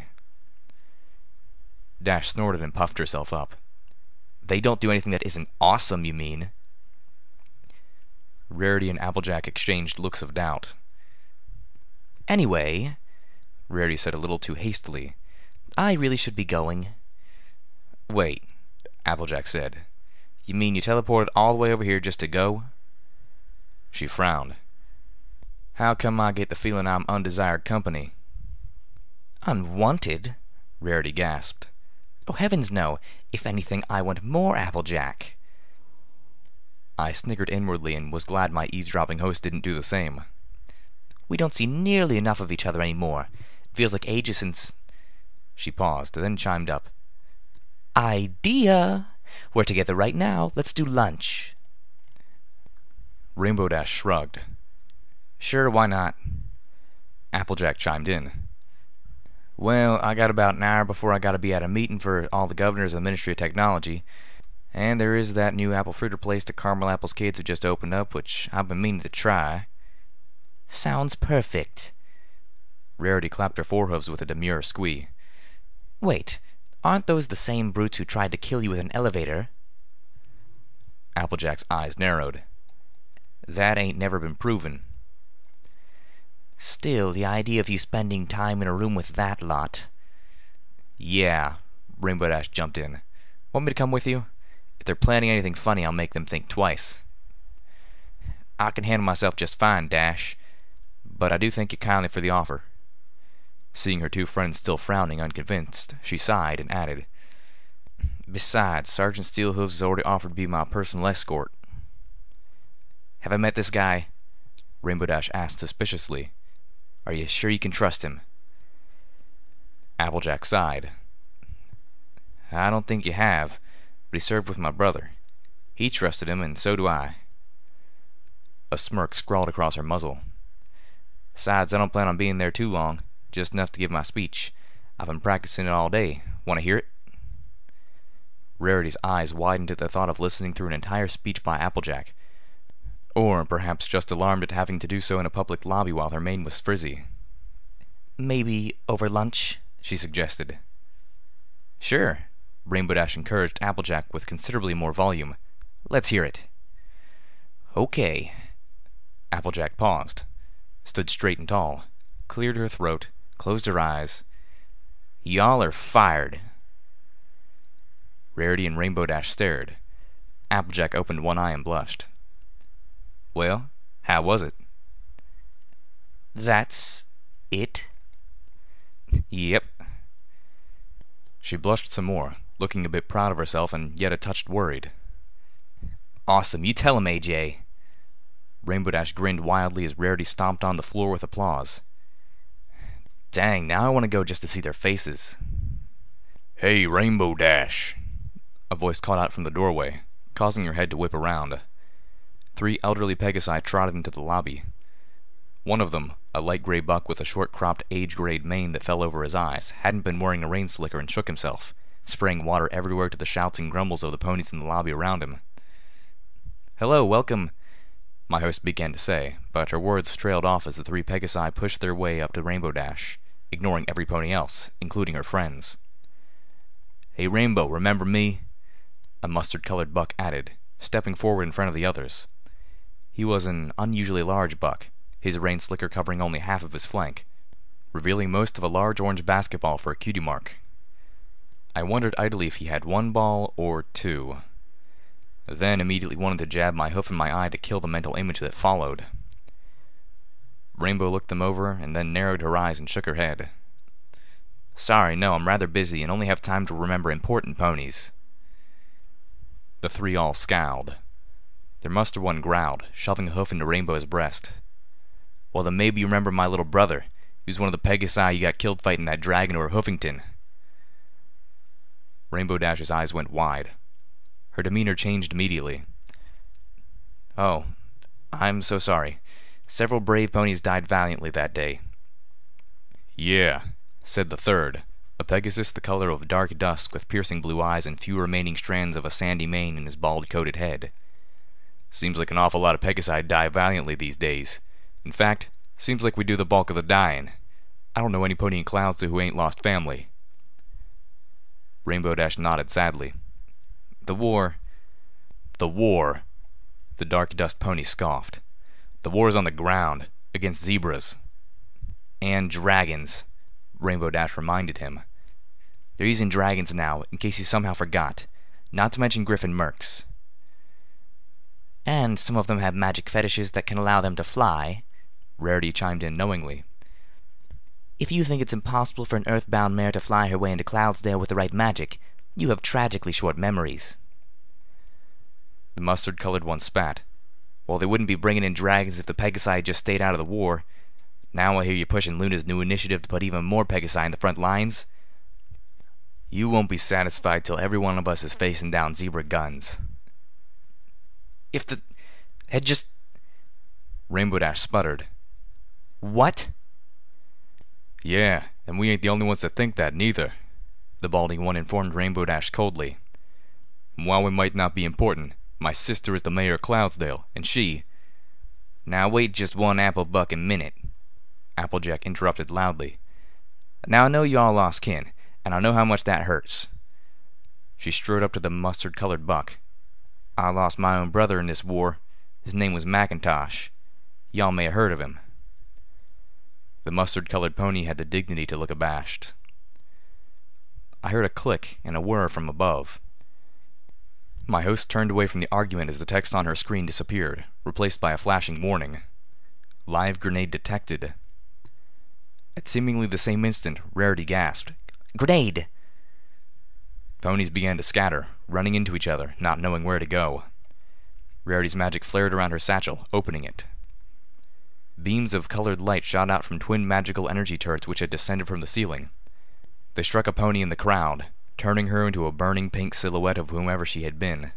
A: Dash snorted and puffed herself up. They don't do anything that isn't awesome, you mean? Rarity and Applejack exchanged looks of doubt.
B: Anyway,
A: Rarity said a little too hastily,
B: I really should be going.
A: Wait, Applejack said. You mean you teleported all the way over here just to go? She frowned. How come I get the feeling I'm undesired company?
B: Unwanted?
A: Rarity gasped.
B: Oh, heavens no. If anything, I want more Applejack.
A: I snickered inwardly and was glad my eavesdropping host didn't do the same.
B: We don't see nearly enough of each other anymore. It feels like ages since...
A: She paused, then chimed up.
B: Idea! We're together right now. Let's do lunch.
A: Rainbow Dash shrugged. Sure, why not? Applejack chimed in. Well, I got about an hour before I gotta be at a meeting for all the governors of the Ministry of Technology, and there is that new apple fritter place that Caramel Apple's kids have just opened up, which I've been meaning to try.
B: Sounds perfect.
A: Rarity clapped her forehooves with a demure squee.
B: Wait, aren't those the same brutes who tried to kill you with an elevator?
A: Applejack's eyes narrowed. That ain't never been proven.
B: Still, the idea of you spending time in a room with that lot...
A: Yeah, Rainbow Dash jumped in. Want me to come with you? If they're planning anything funny, I'll make them think twice. I can handle myself just fine, Dash, but I do thank you kindly for the offer. Seeing her two friends still frowning unconvinced, she sighed and added, Besides, Sergeant Steelhooves has already offered to be my personal escort. Have I met this guy? Rainbow Dash asked suspiciously. Are you sure you can trust him? Applejack sighed. I don't think you have, but he served with my brother. He trusted him, and so do I. A smirk scrawled across her muzzle. Besides, I don't plan on being there too long, just enough to give my speech. I've been practicing it all day. Want to hear it? Rarity's eyes widened at the thought of listening through an entire speech by Applejack, or perhaps just alarmed at having to do so in a public lobby while her mane was frizzy.
B: Maybe over lunch, she suggested.
A: Sure, Rainbow Dash encouraged Applejack with considerably more volume. Let's hear it. Okay. Applejack paused, stood straight and tall, cleared her throat, closed her eyes. Y'all are fired. Rarity and Rainbow Dash stared. Applejack opened one eye and blushed. Well, how was it?
B: That's it?
A: Yep. She blushed some more, looking a bit proud of herself and yet a touch worried. Awesome, you tell him, AJ. Rainbow Dash grinned wildly as Rarity stomped on the floor with applause. Dang, now I want to go just to see their faces. Hey, Rainbow Dash, a voice called out from the doorway, causing her head to whip around. 3 elderly Pegasi trotted into the lobby. One of them, a light gray buck with a short-cropped age-grade mane that fell over his eyes, hadn't been wearing a rain slicker and shook himself, spraying water everywhere to the shouts and grumbles of the ponies in the lobby around him. Hello, welcome, my host began to say, but her words trailed off as the 3 Pegasi pushed their way up to Rainbow Dash, ignoring every pony else, including her friends. Hey, Rainbow, remember me? A mustard-colored buck added, stepping forward in front of the others. He was an unusually large buck, his rain slicker covering only half of his flank, revealing most of a large orange basketball for a cutie mark. I wondered idly if he had 1 ball or 2. Then immediately wanted to jab my hoof in my eye to kill the mental image that followed. Rainbow looked them over and then narrowed her eyes and shook her head. "Sorry, no, I'm rather busy and only have time to remember important ponies." The three all scowled. Their muster one growled, shoving a hoof into Rainbow's breast. "Well, then maybe you remember my little brother. He was one of the Pegasi you got killed fighting that dragon over Hoofington." Rainbow Dash's eyes went wide. Her demeanor changed immediately. "Oh, I'm so sorry. Several brave ponies died valiantly that day." "Yeah," said the third, a Pegasus the color of dark dusk with piercing blue eyes and few remaining strands of a sandy mane in his bald-coated head. "Seems like an awful lot of Pegasi die valiantly these days. In fact, seems like we do the bulk of the dying. I don't know any pony in Cloudsdale who ain't lost family." Rainbow Dash nodded sadly. The war, the dark dust pony scoffed. "The war's on the ground, against zebras." "And dragons," Rainbow Dash reminded him. "They're using dragons now, in case you somehow forgot. Not to mention Griffin Mercs." "And some of them have magic fetishes that can allow them to fly," Rarity chimed in knowingly. "If you think it's impossible for an earthbound mare to fly her way into Cloudsdale with the right magic, you have tragically short memories." The mustard-colored one spat. "Well, they wouldn't be bringing in dragons if the Pegasi had just stayed out of the war. Now I hear you pushing Luna's new initiative to put even more Pegasi in the front lines. You won't be satisfied till every one of us is facing down zebra guns." "If the had just—" Rainbow Dash sputtered. "What?" "Yeah, and we ain't the only ones that think that, neither," the balding one informed Rainbow Dash coldly. "And while we might not be important, my sister is the mayor of Cloudsdale, and she—" "Now wait just one apple-bucking minute," Applejack interrupted loudly. "Now I know you all lost kin, and I know how much that hurts." She strode up to the mustard-colored buck. "I lost my own brother in this war. His name was Macintosh. Y'all may have heard of him." The mustard-colored pony had the dignity to look abashed. I heard a click and a whir from above. My host turned away from the argument as the text on her screen disappeared, replaced by a flashing warning. "Live grenade detected." At seemingly the same instant, Rarity gasped, "Grenade!" Ponies began to scatter, running into each other, not knowing where to go. Rarity's magic flared around her satchel, opening it. Beams of colored light shot out from twin magical energy turrets which had descended from the ceiling. They struck a pony in the crowd, turning her into a burning pink silhouette of whomever she had been.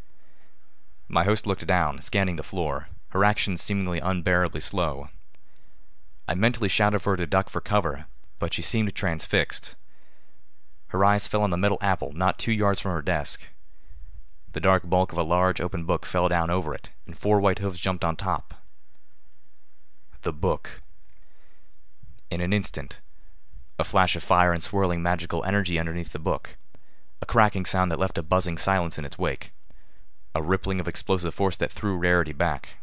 A: My host looked down, scanning the floor, her actions seemingly unbearably slow. I mentally shouted for her to duck for cover, but she seemed transfixed. Her eyes fell on the metal apple not 2 yards from her desk. The dark bulk of a large open book fell down over it, and 4 white hooves jumped on top. The book. In an instant, a flash of fire and swirling magical energy underneath the book, a cracking sound that left a buzzing silence in its wake, a rippling of explosive force that threw Rarity back.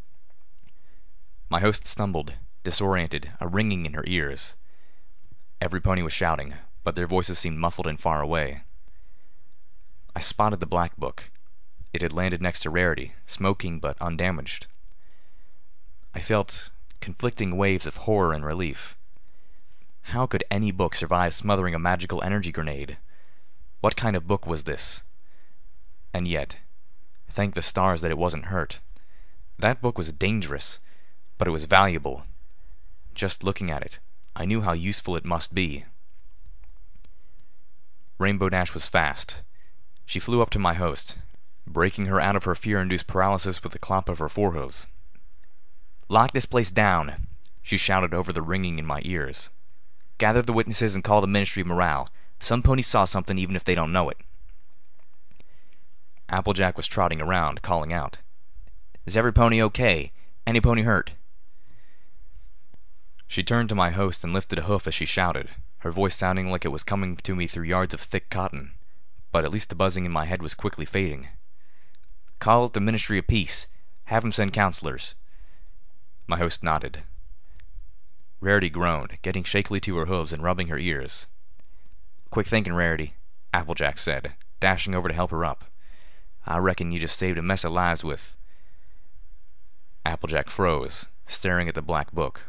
A: My host stumbled, disoriented, a ringing in her ears. Every pony was shouting, but their voices seemed muffled and far away. I spotted the black book. It had landed next to Rarity, smoking but undamaged. I felt conflicting waves of horror and relief. How could any book survive smothering a magical energy grenade? What kind of book was this? And yet, thank the stars that it wasn't hurt. That book was dangerous, but it was valuable. Just looking at it, I knew how useful it must be. Rainbow Dash was fast. She flew up to my host, breaking her out of her fear-induced paralysis with the clop of her forehooves. "Lock this place down," she shouted over the ringing in my ears. "Gather the witnesses and call the Ministry of Morale. Some ponies saw something even if they don't know it." Applejack was trotting around, calling out, "Is every pony okay? Any pony hurt?" She turned to my host and lifted a hoof as she shouted, her voice sounding like it was coming to me through yards of thick cotton, but at least the buzzing in my head was quickly fading. "Call it the Ministry of Peace. Have them send counselors." My host nodded. Rarity groaned, getting shakily to her hooves and rubbing her ears. "Quick thinking, Rarity," Applejack said, dashing over to help her up. "I reckon you just saved a mess of lives with—" Applejack froze, staring at the black book.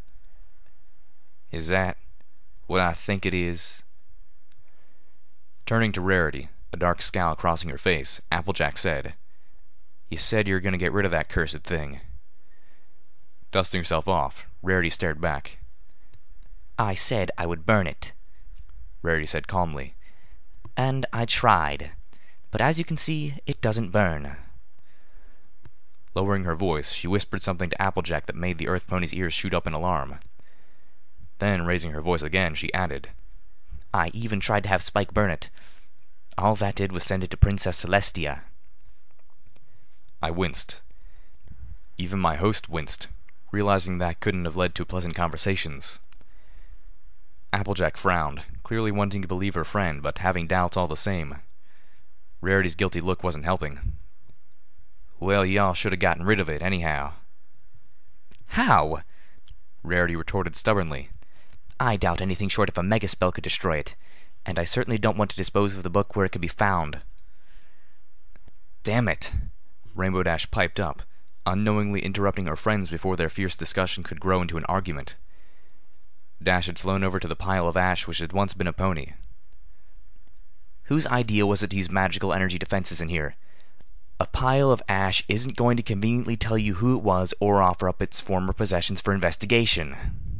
A: "Is that what I think it is?" Turning to Rarity, a dark scowl crossing her face, Applejack said, "You said you were going to get rid of that cursed thing." Dusting herself off, Rarity stared back.
B: "I said I would burn it,"
A: Rarity said calmly.
B: "And I tried. But as you can see, it doesn't burn."
A: Lowering her voice, she whispered something to Applejack that made the Earth Pony's ears shoot up in alarm. Then, raising her voice again, she added,
B: "I even tried to have Spike burn it. All that did was send it to Princess Celestia."
A: I winced. Even my host winced, realizing that couldn't have led to pleasant conversations. Applejack frowned, clearly wanting to believe her friend, but having doubts all the same. Rarity's guilty look wasn't helping. "Well, y'all should have gotten rid of it, anyhow."
B: "How?"
A: Rarity retorted stubbornly.
B: "I doubt anything short of a megaspell could destroy it, and I certainly don't want to dispose of the book where it could be found."
A: "Damn it!" Rainbow Dash piped up, unknowingly interrupting her friends before their fierce discussion could grow into an argument. Dash had flown over to the pile of ash which had once been a pony.
B: "Whose idea was it to use magical energy defenses in here? A pile of ash isn't going to conveniently tell you who it was or offer up its former possessions for investigation."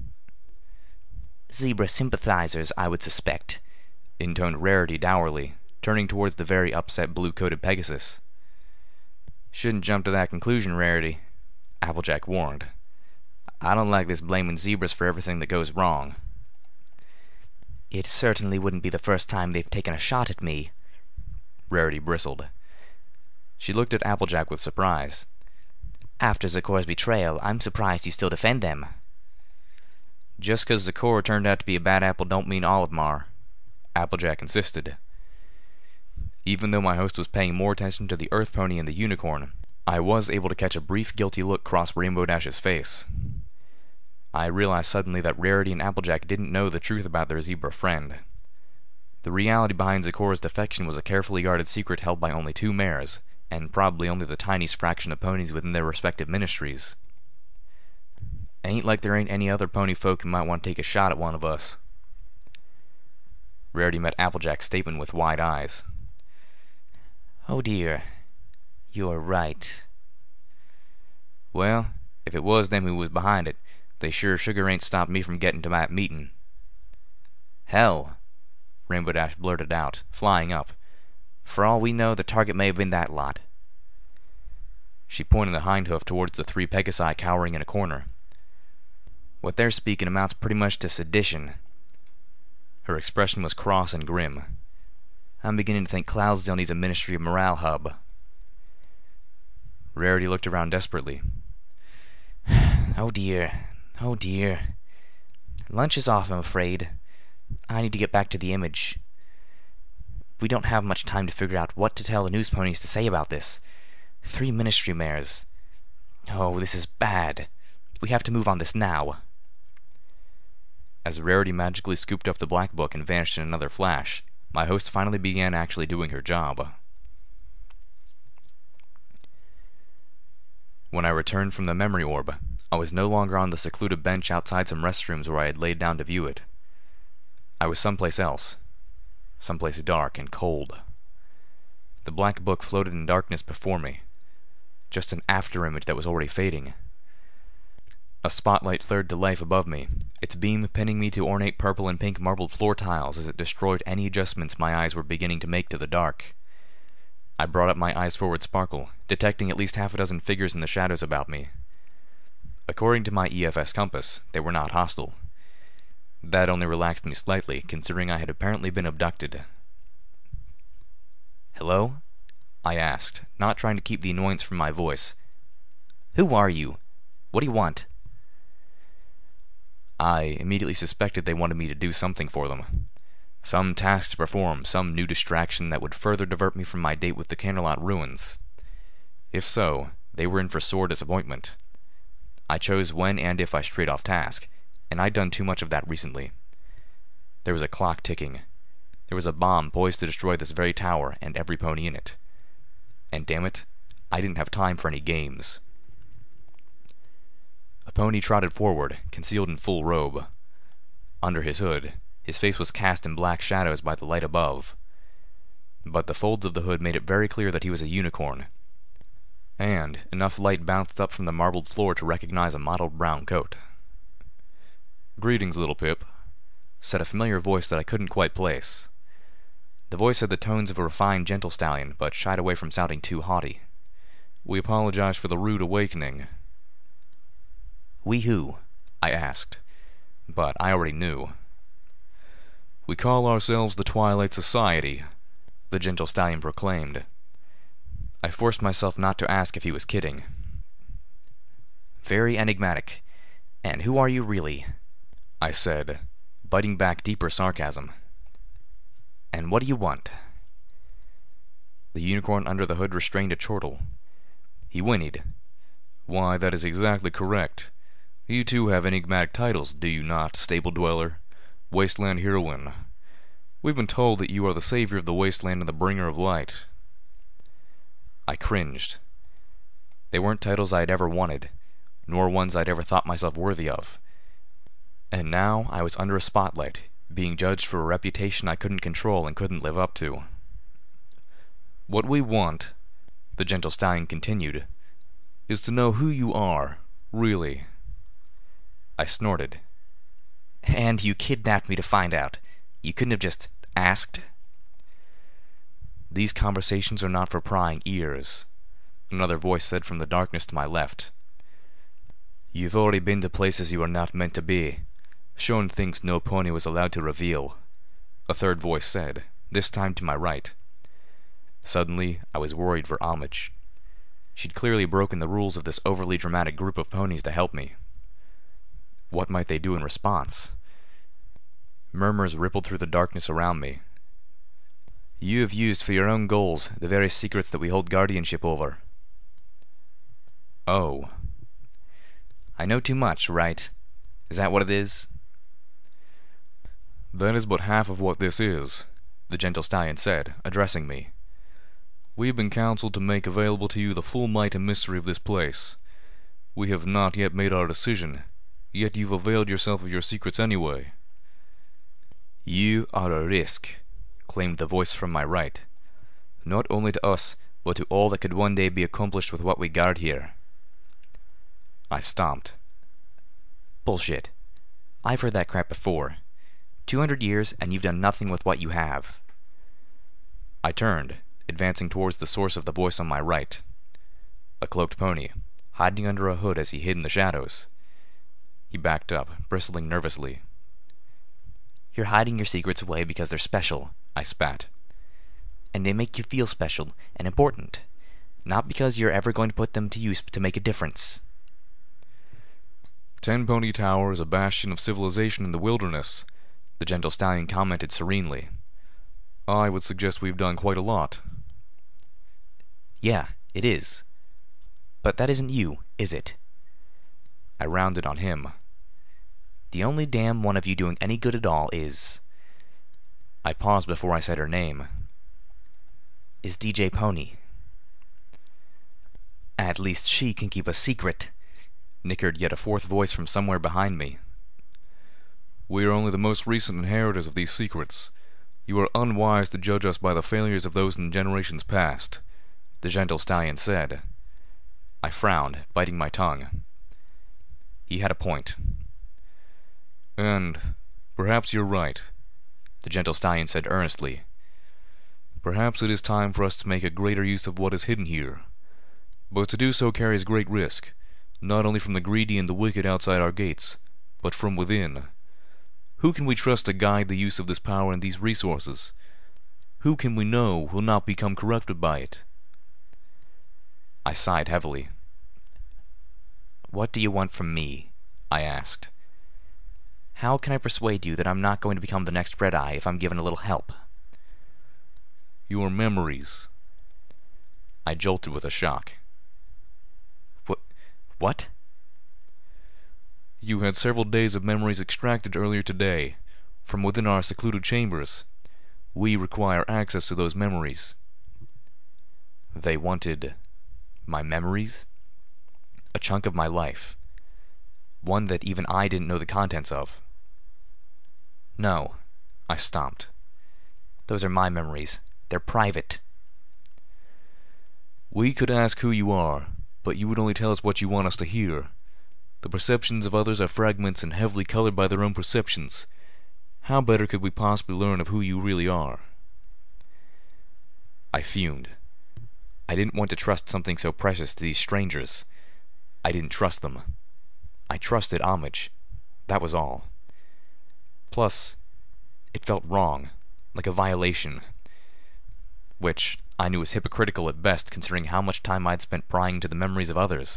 B: "Zebra sympathizers, I would suspect,"
A: intoned Rarity dourly, turning towards the very upset blue-coated Pegasus. "Shouldn't jump to that conclusion, Rarity," Applejack warned. "I don't like this blaming zebras for everything that goes wrong."
B: "It certainly wouldn't be the first time they've taken a shot at me,"
A: Rarity bristled. She looked at Applejack with surprise.
B: "After Zakor's betrayal, I'm surprised you still defend them."
A: "Just 'cause Zakor turned out to be a bad apple don't mean all of 'em are," Applejack insisted. Even though my host was paying more attention to the Earth Pony and the Unicorn, I was able to catch a brief guilty look cross Rainbow Dash's face. I realized suddenly that Rarity and Applejack didn't know the truth about their zebra friend. The reality behind Zakor's defection was a carefully guarded secret held by only 2 mares, and probably only the tiniest fraction of ponies within their respective ministries. Ain't like there ain't any other pony folk who might want to take a shot at one of us. Rarity met Applejack's statement with wide eyes.
B: "Oh dear, you're right."
A: "Well, if it was them who was behind it, they sure sugar ain't stopped me from getting to that meeting."
B: "Hell,"
A: Rainbow Dash blurted out, flying up.
B: "For all we know, the target may have been that lot."
A: She pointed the hind hoof towards the 3 Pegasi cowering in a corner. "What they're speaking amounts pretty much to sedition." Her expression was cross and grim. "I'm beginning to think Cloudsdale needs a Ministry of Morale hub." Rarity looked around desperately.
B: "Oh dear, oh dear. Lunch is off, I'm afraid. I need to get back to the image. We don't have much time to figure out what to tell the news ponies to say about this. 3 ministry mares. Oh, this is bad. We have to move on this now."
A: As Rarity magically scooped up the black book and vanished in another flash, my host finally began actually doing her job. When I returned from the memory orb, I was no longer on the secluded bench outside some restrooms where I had laid down to view it. I was someplace else. Someplace dark and cold. The black book floated in darkness before me. Just an afterimage that was already fading. A spotlight flared to life above me, its beam pinning me to ornate purple and pink marbled floor tiles as it destroyed any adjustments my eyes were beginning to make to the dark. I brought up my eyes forward sparkle, detecting at least 6 figures in the shadows about me. According to my EFS compass, they were not hostile. That only relaxed me slightly, considering I had apparently been abducted. "Hello?" I asked, not trying to keep the annoyance from my voice. "Who are you? What do you want?" I immediately suspected they wanted me to do something for them. Some task to perform, some new distraction that would further divert me from my date with the Canterlot ruins. If so, they were in for sore disappointment. I chose when and if I strayed off task, and I'd done too much of that recently. There was a clock ticking. There was a bomb poised to destroy this very tower and every pony in it. And damn it, I didn't have time for any games. A pony trotted forward, concealed in full robe. Under his hood, his face was cast in black shadows by the light above. But the folds of the hood made it very clear that he was a unicorn, and enough light bounced up from the marbled floor to recognize a mottled brown coat. "Greetings, little Pip," said a familiar voice that I couldn't quite place. The voice had the tones of a refined gentle stallion, but shied away from sounding too haughty. "We apologize for the rude awakening."
B: "We who?"
A: I asked, but I already knew. "We call ourselves the Twilight Society," the gentle stallion proclaimed. I forced myself not to ask if he was kidding.
B: "Very enigmatic. And who are you really?"
A: I said, biting back deeper sarcasm.
B: "And what do you want?"
A: The unicorn under the hood restrained a chortle. He whinnied. "Why, that is exactly correct. You too have enigmatic titles, do you not, Stable Dweller? Wasteland Heroine. We've been told that you are the savior of the wasteland and the bringer of light." I cringed. They weren't titles I had ever wanted, nor ones I'd ever thought myself worthy of. And now I was under a spotlight, being judged for a reputation I couldn't control and couldn't live up to. "What we want," the gentle stallion continued, "is to know who you are, really." I snorted.
B: "And you kidnapped me to find out. You couldn't have just asked?"
A: "These conversations are not for prying ears," another voice said from the darkness to my left. "You've already been to places you are not meant to be, shown things no pony was allowed to reveal," a third voice said, this time to my right. Suddenly, I was worried for Homage. She'd clearly broken the rules of this overly dramatic group of ponies to help me. What might they do in response? Murmurs rippled through the darkness around me. "You have used for your own goals the very secrets that we hold guardianship over." "Oh."
B: "I know too much, right? Is that what it is?"
A: "That is but half of what this is," the gentle stallion said, addressing me. "We have been counseled to make available to you the full might and mystery of this place. We have not yet made our decision, yet you've availed yourself of your secrets anyway." "You are a risk," claimed the voice from my right. "Not only to us, but to all that could one day be accomplished with what we guard here." I stomped.
B: "Bullshit. I've heard that crap before. 200 years and you've done nothing with what you have."
A: I turned, advancing towards the source of the voice on my right. A cloaked pony, hiding under a hood as he hid in the shadows. He backed up, bristling nervously.
B: "You're hiding your secrets away because they're special," I spat. "And they make you feel special and important, not because you're ever going to put them to use to make a difference."
A: "Ten Pony Tower is a bastion of civilization in the wilderness," the gentle stallion commented serenely. "I would suggest we've done quite a lot."
B: "Yeah, it is. But that isn't you, is it?"
A: I rounded on him.
B: "The only damn one of you doing any good at all is—"
A: I paused before I said her name.
B: "Is DJ Pony." "At least she can keep a secret," nickered yet a fourth voice from somewhere behind me.
A: "We are only the most recent inheritors of these secrets. You are unwise to judge us by the failures of those in generations past," the gentle stallion said. I frowned, biting my tongue. He had a point. "And perhaps you're right," the gentle stallion said earnestly. "Perhaps it is time for us to make a greater use of what is hidden here. But to do so carries great risk, not only from the greedy and the wicked outside our gates, but from within. Who can we trust to guide the use of this power and these resources? Who can we know will not become corrupted by it?" I sighed heavily.
B: "What do you want from me?" I asked. "How can I persuade you that I'm not going to become the next Red Eye if I'm given a little help?"
A: "Your memories." I jolted with a shock.
B: What?
A: "You had several days of memories extracted earlier today, from within our secluded chambers. We require access to those memories." They wanted my memories? A chunk of my life. one that even I didn't know the contents of.
B: No,
A: I stopped.
B: those are my memories. They're private.
C: We could ask who you are, but you would only tell us what you want us to hear. The perceptions of others are fragments and heavily colored by their own perceptions. How better could we possibly learn of who you really are?
A: I fumed. I didn't want to trust something so precious to these strangers. I didn't trust them. I trusted Homage. That was all. Plus, it felt wrong, like a violation, which I knew was hypocritical at best considering how much time I'd spent prying into the memories of others.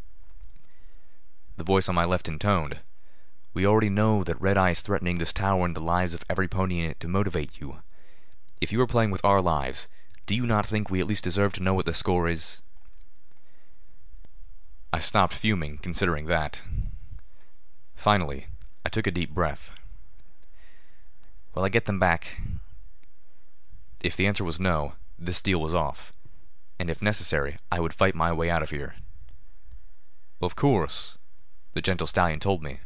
A: The voice on my left intoned, "We already know that Red Eye is threatening this tower and the lives of every pony in it to motivate you. If you are playing with our lives, do you not think we at least deserve to know what the score is?" I stopped fuming, considering that. Finally, I took a deep breath.
B: Will I get them back?
A: If the answer was no, this deal was off, and if necessary, I would fight my way out of here. "Of course," the gentle stallion told me.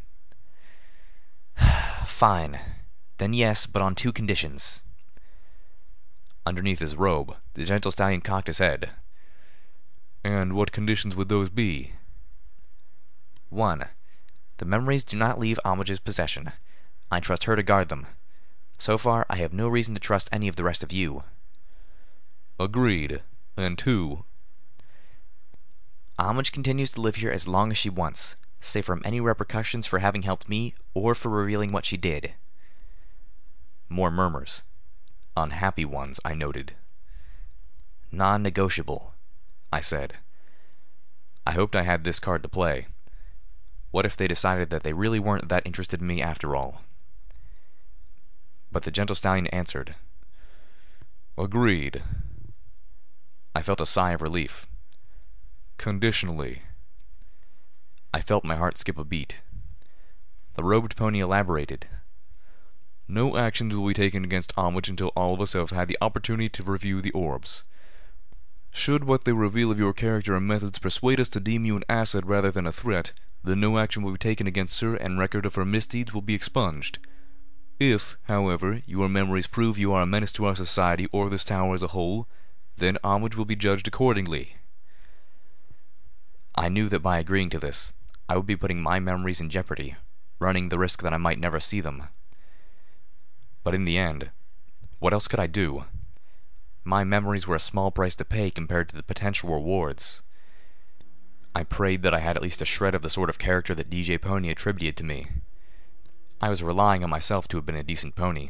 B: Fine. Then yes, but on 2 conditions.
A: Underneath his robe, the gentle stallion cocked his head.
C: "And what conditions would those be?"
B: 1. The memories do not leave Homage's possession. I trust her to guard them. So far, I have no reason to trust any of the rest of you.
C: "Agreed. And 2.
B: Homage continues to live here as long as she wants, safe from any repercussions for having helped me or for revealing what she did."
A: More murmurs. Unhappy ones, I noted.
B: Non-negotiable,
A: I said. I hoped I had this card to play. What if they decided that they really weren't that interested in me after all? But the gentle stallion answered.
C: "Agreed."
A: I felt a sigh of relief.
C: "Conditionally."
A: I felt my heart skip a beat. The robed pony elaborated.
C: "No actions will be taken against Homage until all of us have had the opportunity to review the orbs. Should what they reveal of your character and methods persuade us to deem you an asset rather than a threat, then no action will be taken against her and record of her misdeeds will be expunged. If, however, your memories prove you are a menace to our society or this tower as a whole, then Homage will be judged accordingly." I knew that by agreeing to this, I would be putting my memories in jeopardy, running the risk that I might never see them. But in the end, what else could I do? My memories were a small price to pay compared to the potential rewards. I prayed that I had at least a shred of the sort of character that DJ Pony attributed to me. I was relying on myself to have been a decent pony.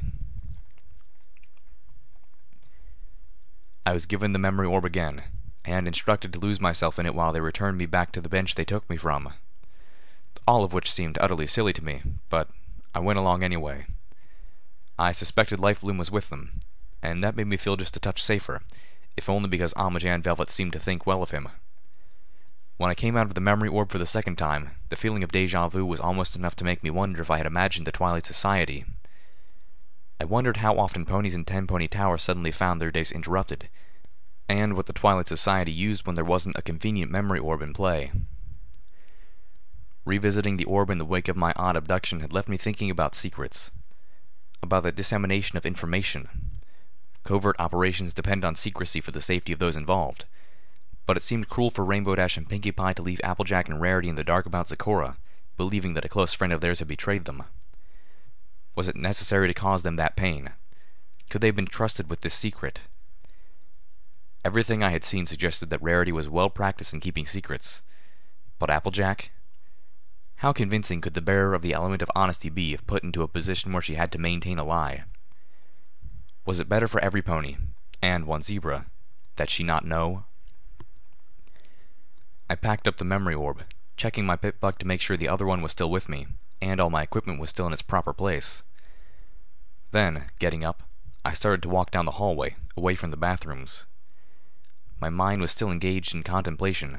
C: I was given the memory orb again, and instructed to lose myself in it while they returned me back to the bench they took me from. All of which seemed utterly silly to me, but I went along anyway. I suspected Lifebloom was with them, and that made me feel just a touch safer, if only because Homage and Velvet seemed to think well of him. When I came out of the memory orb for the second time, the feeling of déjà vu was almost enough to make me wonder if I had imagined the Twilight Society. I wondered how often ponies in Ten Pony Tower suddenly found their days interrupted, and what the Twilight Society used when there wasn't a convenient memory orb in play. Revisiting the orb in the wake of my odd abduction had left me thinking about secrets, about the dissemination of information. Covert operations depend on secrecy for the safety of those involved, but it seemed cruel for Rainbow Dash and Pinkie Pie to leave Applejack and Rarity in the dark about Zecora, believing that a close friend of theirs had betrayed them. Was it necessary to cause them that pain? Could they have been trusted with this secret? Everything I had seen suggested that Rarity was well practiced in keeping secrets. But Applejack? How convincing could the bearer of the element of honesty be if put into a position where she had to maintain a lie? Was it better for every pony, and one zebra, that she not know? I packed up the memory orb, checking my pip-buck to make sure the other one was still with me, and all my equipment was still in its proper place. Then, getting up, I started to walk down the hallway, away from the bathrooms. My mind was still engaged in contemplation.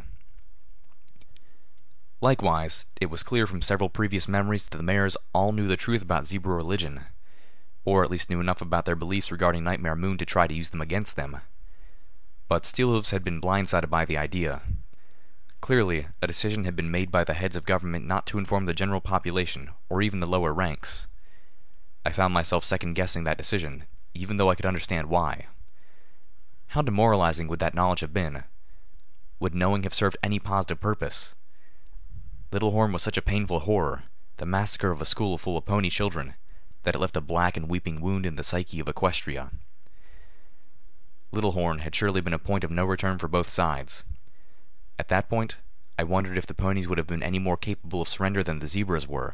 C: Likewise, it was clear from several previous memories that the mayors all knew the truth about zebra religion, or at least knew enough about their beliefs regarding Nightmare Moon to try to use them against them. But Steelhooves had been blindsided by the idea.
A: Clearly, a decision had been made by the heads of government not to inform the general population, or even the lower ranks. I found myself second-guessing that decision, even though I could understand why. How demoralizing would that knowledge have been? Would knowing have served any positive purpose? Littlehorn was such a painful horror, the massacre of a school full of pony children, that it left a black and weeping wound in the psyche of Equestria. Littlehorn had surely been a point of no return for both sides. At that point, I wondered if the ponies would have been any more capable of surrender than the zebras were.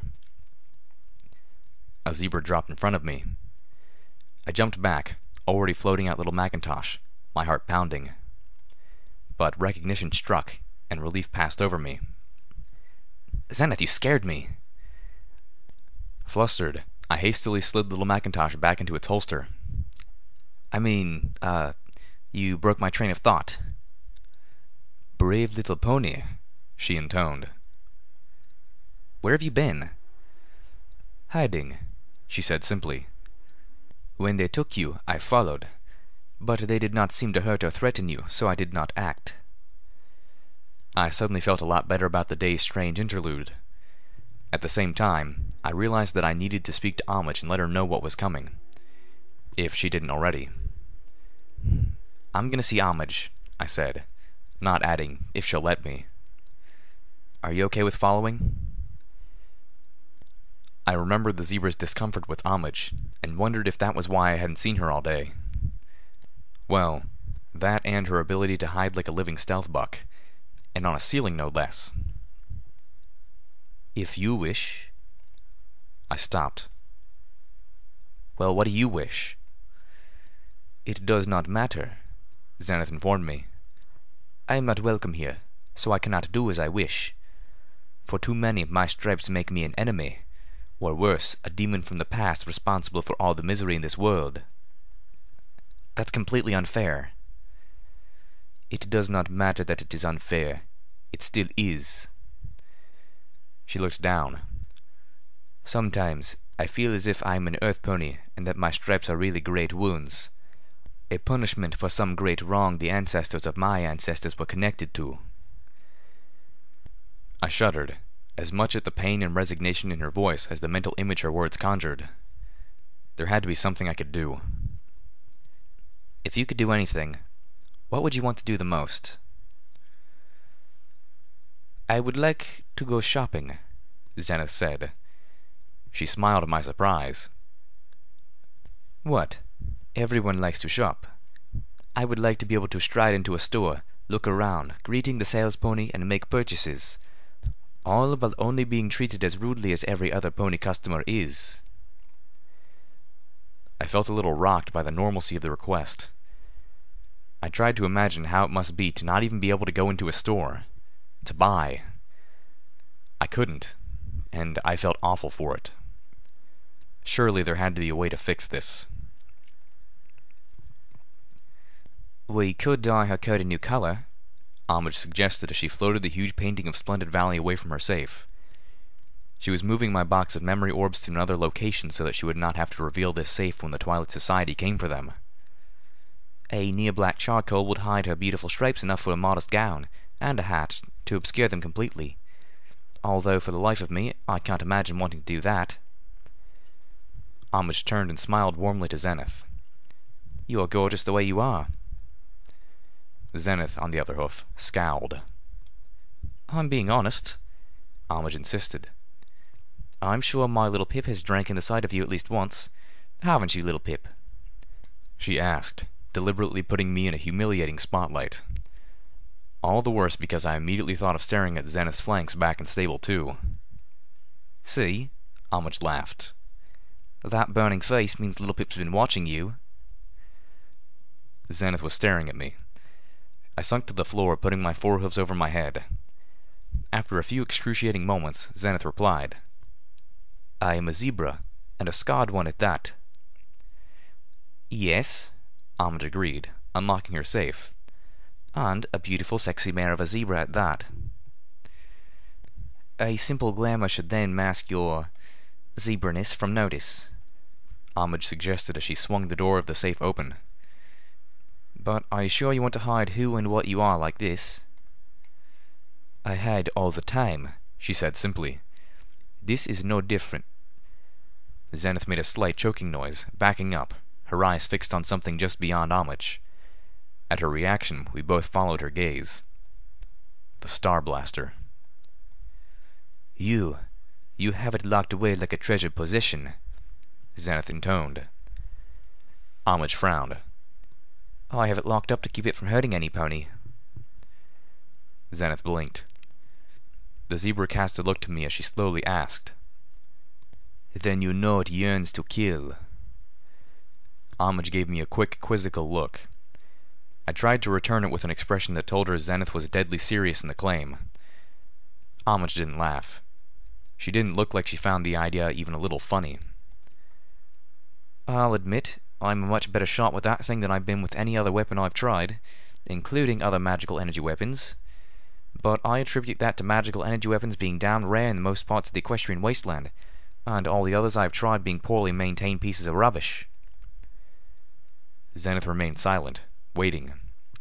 A: A zebra dropped in front of me. I jumped back, already floating out little Macintosh, my heart pounding. But recognition struck, and relief passed over me.
B: Zenith, you scared me.
A: Flustered, I hastily slid little Macintosh back into its holster.
B: You broke my train of thought.
A: Brave little pony, she intoned.
B: Where have you been?
A: Hiding, she said simply. When they took you, I followed, but they did not seem to hurt or threaten you, so I did not act. I suddenly felt a lot better about the day's strange interlude. At the same time, I realized that I needed to speak to Homage and let her know what was coming, if she didn't already.
B: I'm gonna see Homage,
A: I said, not adding, if she'll let me.
B: Are you okay with following?
A: I remembered the zebra's discomfort with Homage, and wondered if that was why I hadn't seen her all day. Well, that and her ability to hide like a living stealth buck, and on a ceiling no less.
B: If you wish.
A: I stopped.
B: Well, what do you wish?
A: It does not matter, Zenith informed me.
B: I am not welcome here, so I cannot do as I wish. For too many, my stripes make me an enemy, or worse, a demon from the past responsible for all the misery in this world. That's completely unfair.
A: It does not matter that it is unfair. It still is. She looked down. Sometimes I feel as if I am an earth pony and that my stripes are really great wounds. A punishment for some great wrong the ancestors of my ancestors were connected to. I shuddered, as much at the pain and resignation in her voice as the mental image her words conjured. There had to be something I could do.
B: If you could do anything, what would you want to do the most?
A: I would like to go shopping, Zenith said. She smiled at my surprise. What? Everyone likes to shop. I would like to be able to stride into a store, look around, greeting the sales pony, and make purchases, all while only being treated as rudely as every other pony customer is. I felt a little rocked by the normalcy of the request. I tried to imagine how it must be to not even be able to go into a store, to buy. I couldn't, and I felt awful for it. Surely there had to be a way to fix this.
B: We could dye her coat a new color,
A: Homage suggested as she floated the huge painting of Splendid Valley away from her safe. She was moving my box of memory orbs to another location so that she would not have to reveal this safe when the Twilight Society came for them.
B: A near-black charcoal would hide her beautiful stripes enough for a modest gown, and a hat, to obscure them completely. Although, for the life of me, I can't imagine wanting to do that.
A: Homage turned and smiled warmly to Zenith.
B: You are gorgeous the way you are.
A: Zenith, on the other hoof, scowled.
B: I'm being honest,
A: Homage insisted.
B: I'm sure my little Pip has drank in the sight of you at least once. Haven't you, little Pip?
A: She asked, deliberately putting me in a humiliating spotlight. All the worse because I immediately thought of staring at Zenith's flanks back in stable 2.
B: See?
A: Homage laughed.
B: That burning face means little Pip's been watching you.
A: Zenith was staring at me. I sunk to the floor, putting my forehooves over my head. After a few excruciating moments, Zenith replied.
B: I am a zebra, and a scarred one at that.
A: Yes, Homage agreed, unlocking her safe.
B: And a beautiful sexy mare of a zebra at that. A simple glamour should then mask your zebra-ness from notice,
A: Homage suggested as she swung the door of the safe open.
B: But are you sure you want to hide who and what you are like this? I hide all the time, she said simply. This is no different.
A: Zenith made a slight choking noise, backing up, her eyes fixed on something just beyond Homage. At her reaction, we both followed her gaze. The Star Blaster.
B: You have it locked away like a treasured possession,
A: Zenith intoned. Homage frowned.
B: I have it locked up to keep it from hurting any pony.
A: Zenith blinked. The zebra cast a look to me as she slowly asked,
B: Then you know it yearns to kill.
A: Homage gave me a quick, quizzical look. I tried to return it with an expression that told her Zenith was deadly serious in the claim. Homage didn't laugh. She didn't look like she found the idea even a little funny.
B: I'll admit, I'm a much better shot with that thing than I've been with any other weapon I've tried, including other magical energy weapons. But I attribute that to magical energy weapons being damned rare in most parts of the Equestrian Wasteland, and all the others I've tried being poorly maintained pieces of rubbish.
A: Zenith remained silent, waiting.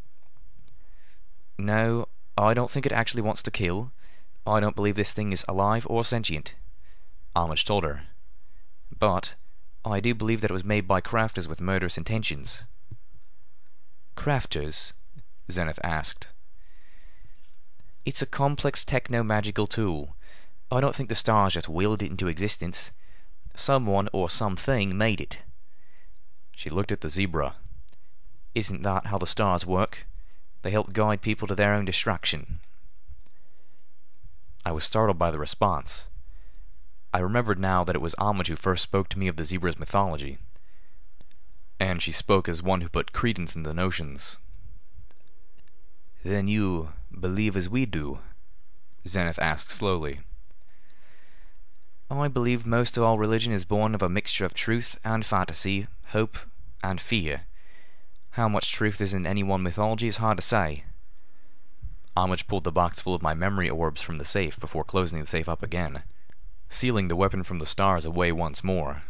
B: No, I don't think it actually wants to kill. I don't believe this thing is alive or sentient,
A: Homage told her.
B: But I do believe that it was made by crafters with murderous intentions.
A: Crafters? Zenith asked.
B: It's a complex techno-magical tool. I don't think the stars just willed it into existence. Someone or something made it.
A: She looked at the zebra.
B: Isn't that how the stars work? They help guide people to their own destruction.
A: I was startled by the response. I remembered now that it was Homage who first spoke to me of the zebra's mythology, and she spoke as one who put credence in the notions.
B: Then you believe as we do?
A: Zenith asked slowly.
B: I believe most of all religion is born of a mixture of truth and fantasy, hope and fear. How much truth is in any one mythology is hard to say.
A: Homage pulled the box full of my memory orbs from the safe before closing the safe up again, sealing the weapon from the stars away once more.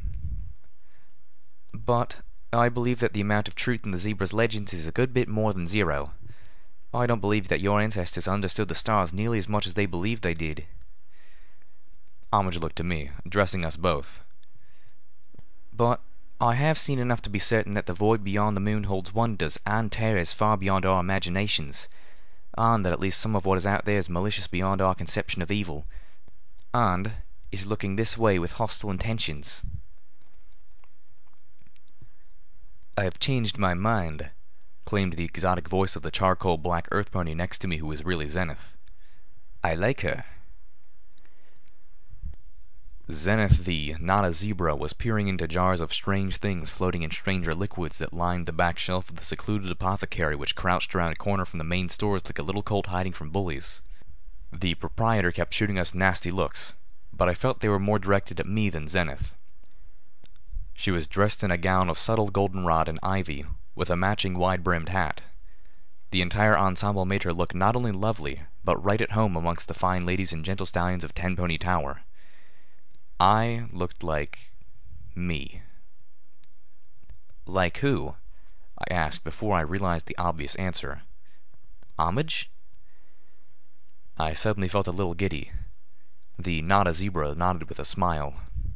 B: But I believe that the amount of truth in the zebra's legends is a good bit more than zero. I don't believe that your ancestors understood the stars nearly as much as they believed they did.
A: Homage looked to me, addressing us both.
B: But I have seen enough to be certain that the void beyond the moon holds wonders and terrors far beyond our imaginations, and that at least some of what is out there is malicious beyond our conception of evil, and is looking this way with hostile intentions.
A: I have changed my mind, claimed the exotic voice of the charcoal black earth pony next to me who was really Zenith.
B: I like her.
A: Zenith, the not a zebra, was peering into jars of strange things floating in stranger liquids that lined the back shelf of the secluded apothecary which crouched around a corner from the main stores like a little colt hiding from bullies. The proprietor kept shooting us nasty looks, but I felt they were more directed at me than Zenith. She was dressed in a gown of subtle goldenrod and ivy, with a matching wide-brimmed hat. The entire ensemble made her look not only lovely, but right at home amongst the fine ladies and gentle stallions of Tenpony Tower. I looked like me.
B: Like who?
A: I asked before I realized the obvious answer.
B: Homage?
A: I suddenly felt a little giddy. The not a zebra nodded with a smile.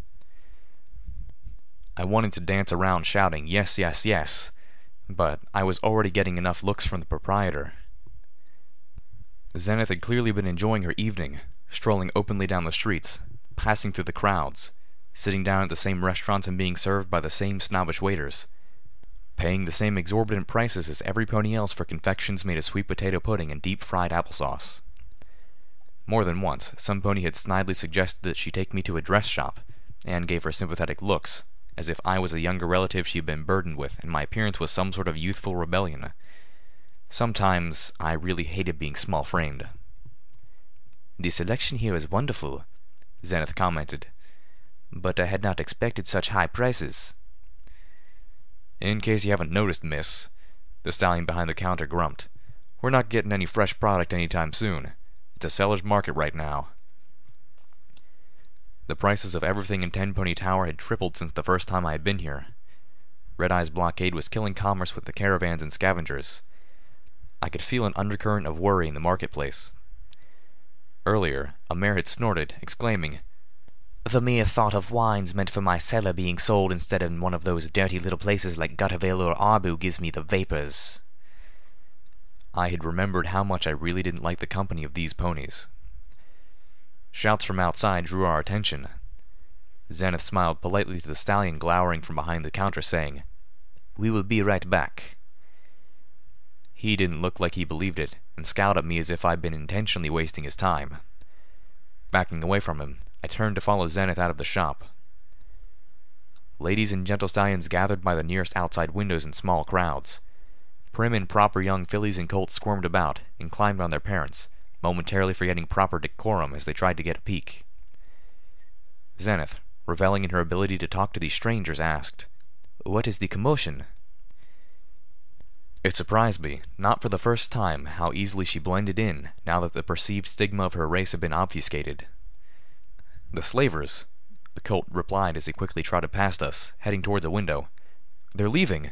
A: I wanted to dance around shouting, "Yes, yes, yes," but I was already getting enough looks from the proprietor. Zenith had clearly been enjoying her evening, strolling openly down the streets, passing through the crowds, sitting down at the same restaurants and being served by the same snobbish waiters, paying the same exorbitant prices as every pony else for confections made of sweet potato pudding and deep-fried applesauce. More than once, some pony had snidely suggested that she take me to a dress shop, and gave her sympathetic looks, as if I was a younger relative she had been burdened with and my appearance was some sort of youthful rebellion. Sometimes I really hated being small-framed.
B: "The selection here is wonderful," Zenith commented, "but I had not expected such high prices."
A: "In case you haven't noticed, miss," the stallion behind the counter grumped, "we're not getting any fresh product any time soon. It's a seller's market right now." The prices of everything in Tenpony Tower had tripled since the first time I had been here. Red Eye's blockade was killing commerce with the caravans and scavengers. I could feel an undercurrent of worry in the marketplace. Earlier, a mare had snorted, exclaiming,
B: "The mere thought of wines meant for my cellar being sold instead in one of those dirty little places like Gutterville or Arbu gives me the vapors."
A: I had remembered how much I really didn't like the company of these ponies. Shouts from outside drew our attention. Zenith smiled politely to the stallion glowering from behind the counter, saying,
B: "We will be right back."
A: He didn't look like he believed it, and scowled at me as if I'd been intentionally wasting his time. Backing away from him, I turned to follow Zenith out of the shop. Ladies and gentle stallions gathered by the nearest outside windows in small crowds. Prim and proper young fillies and colts squirmed about and climbed on their parents, momentarily forgetting proper decorum as they tried to get a peek. Zenith, reveling in her ability to talk to these strangers, asked,
B: "What is the commotion?"
A: It surprised me, not for the first time, how easily she blended in now that the perceived stigma of her race had been obfuscated. "The slavers," the colt replied as he quickly trotted past us, heading towards a window. "They're leaving."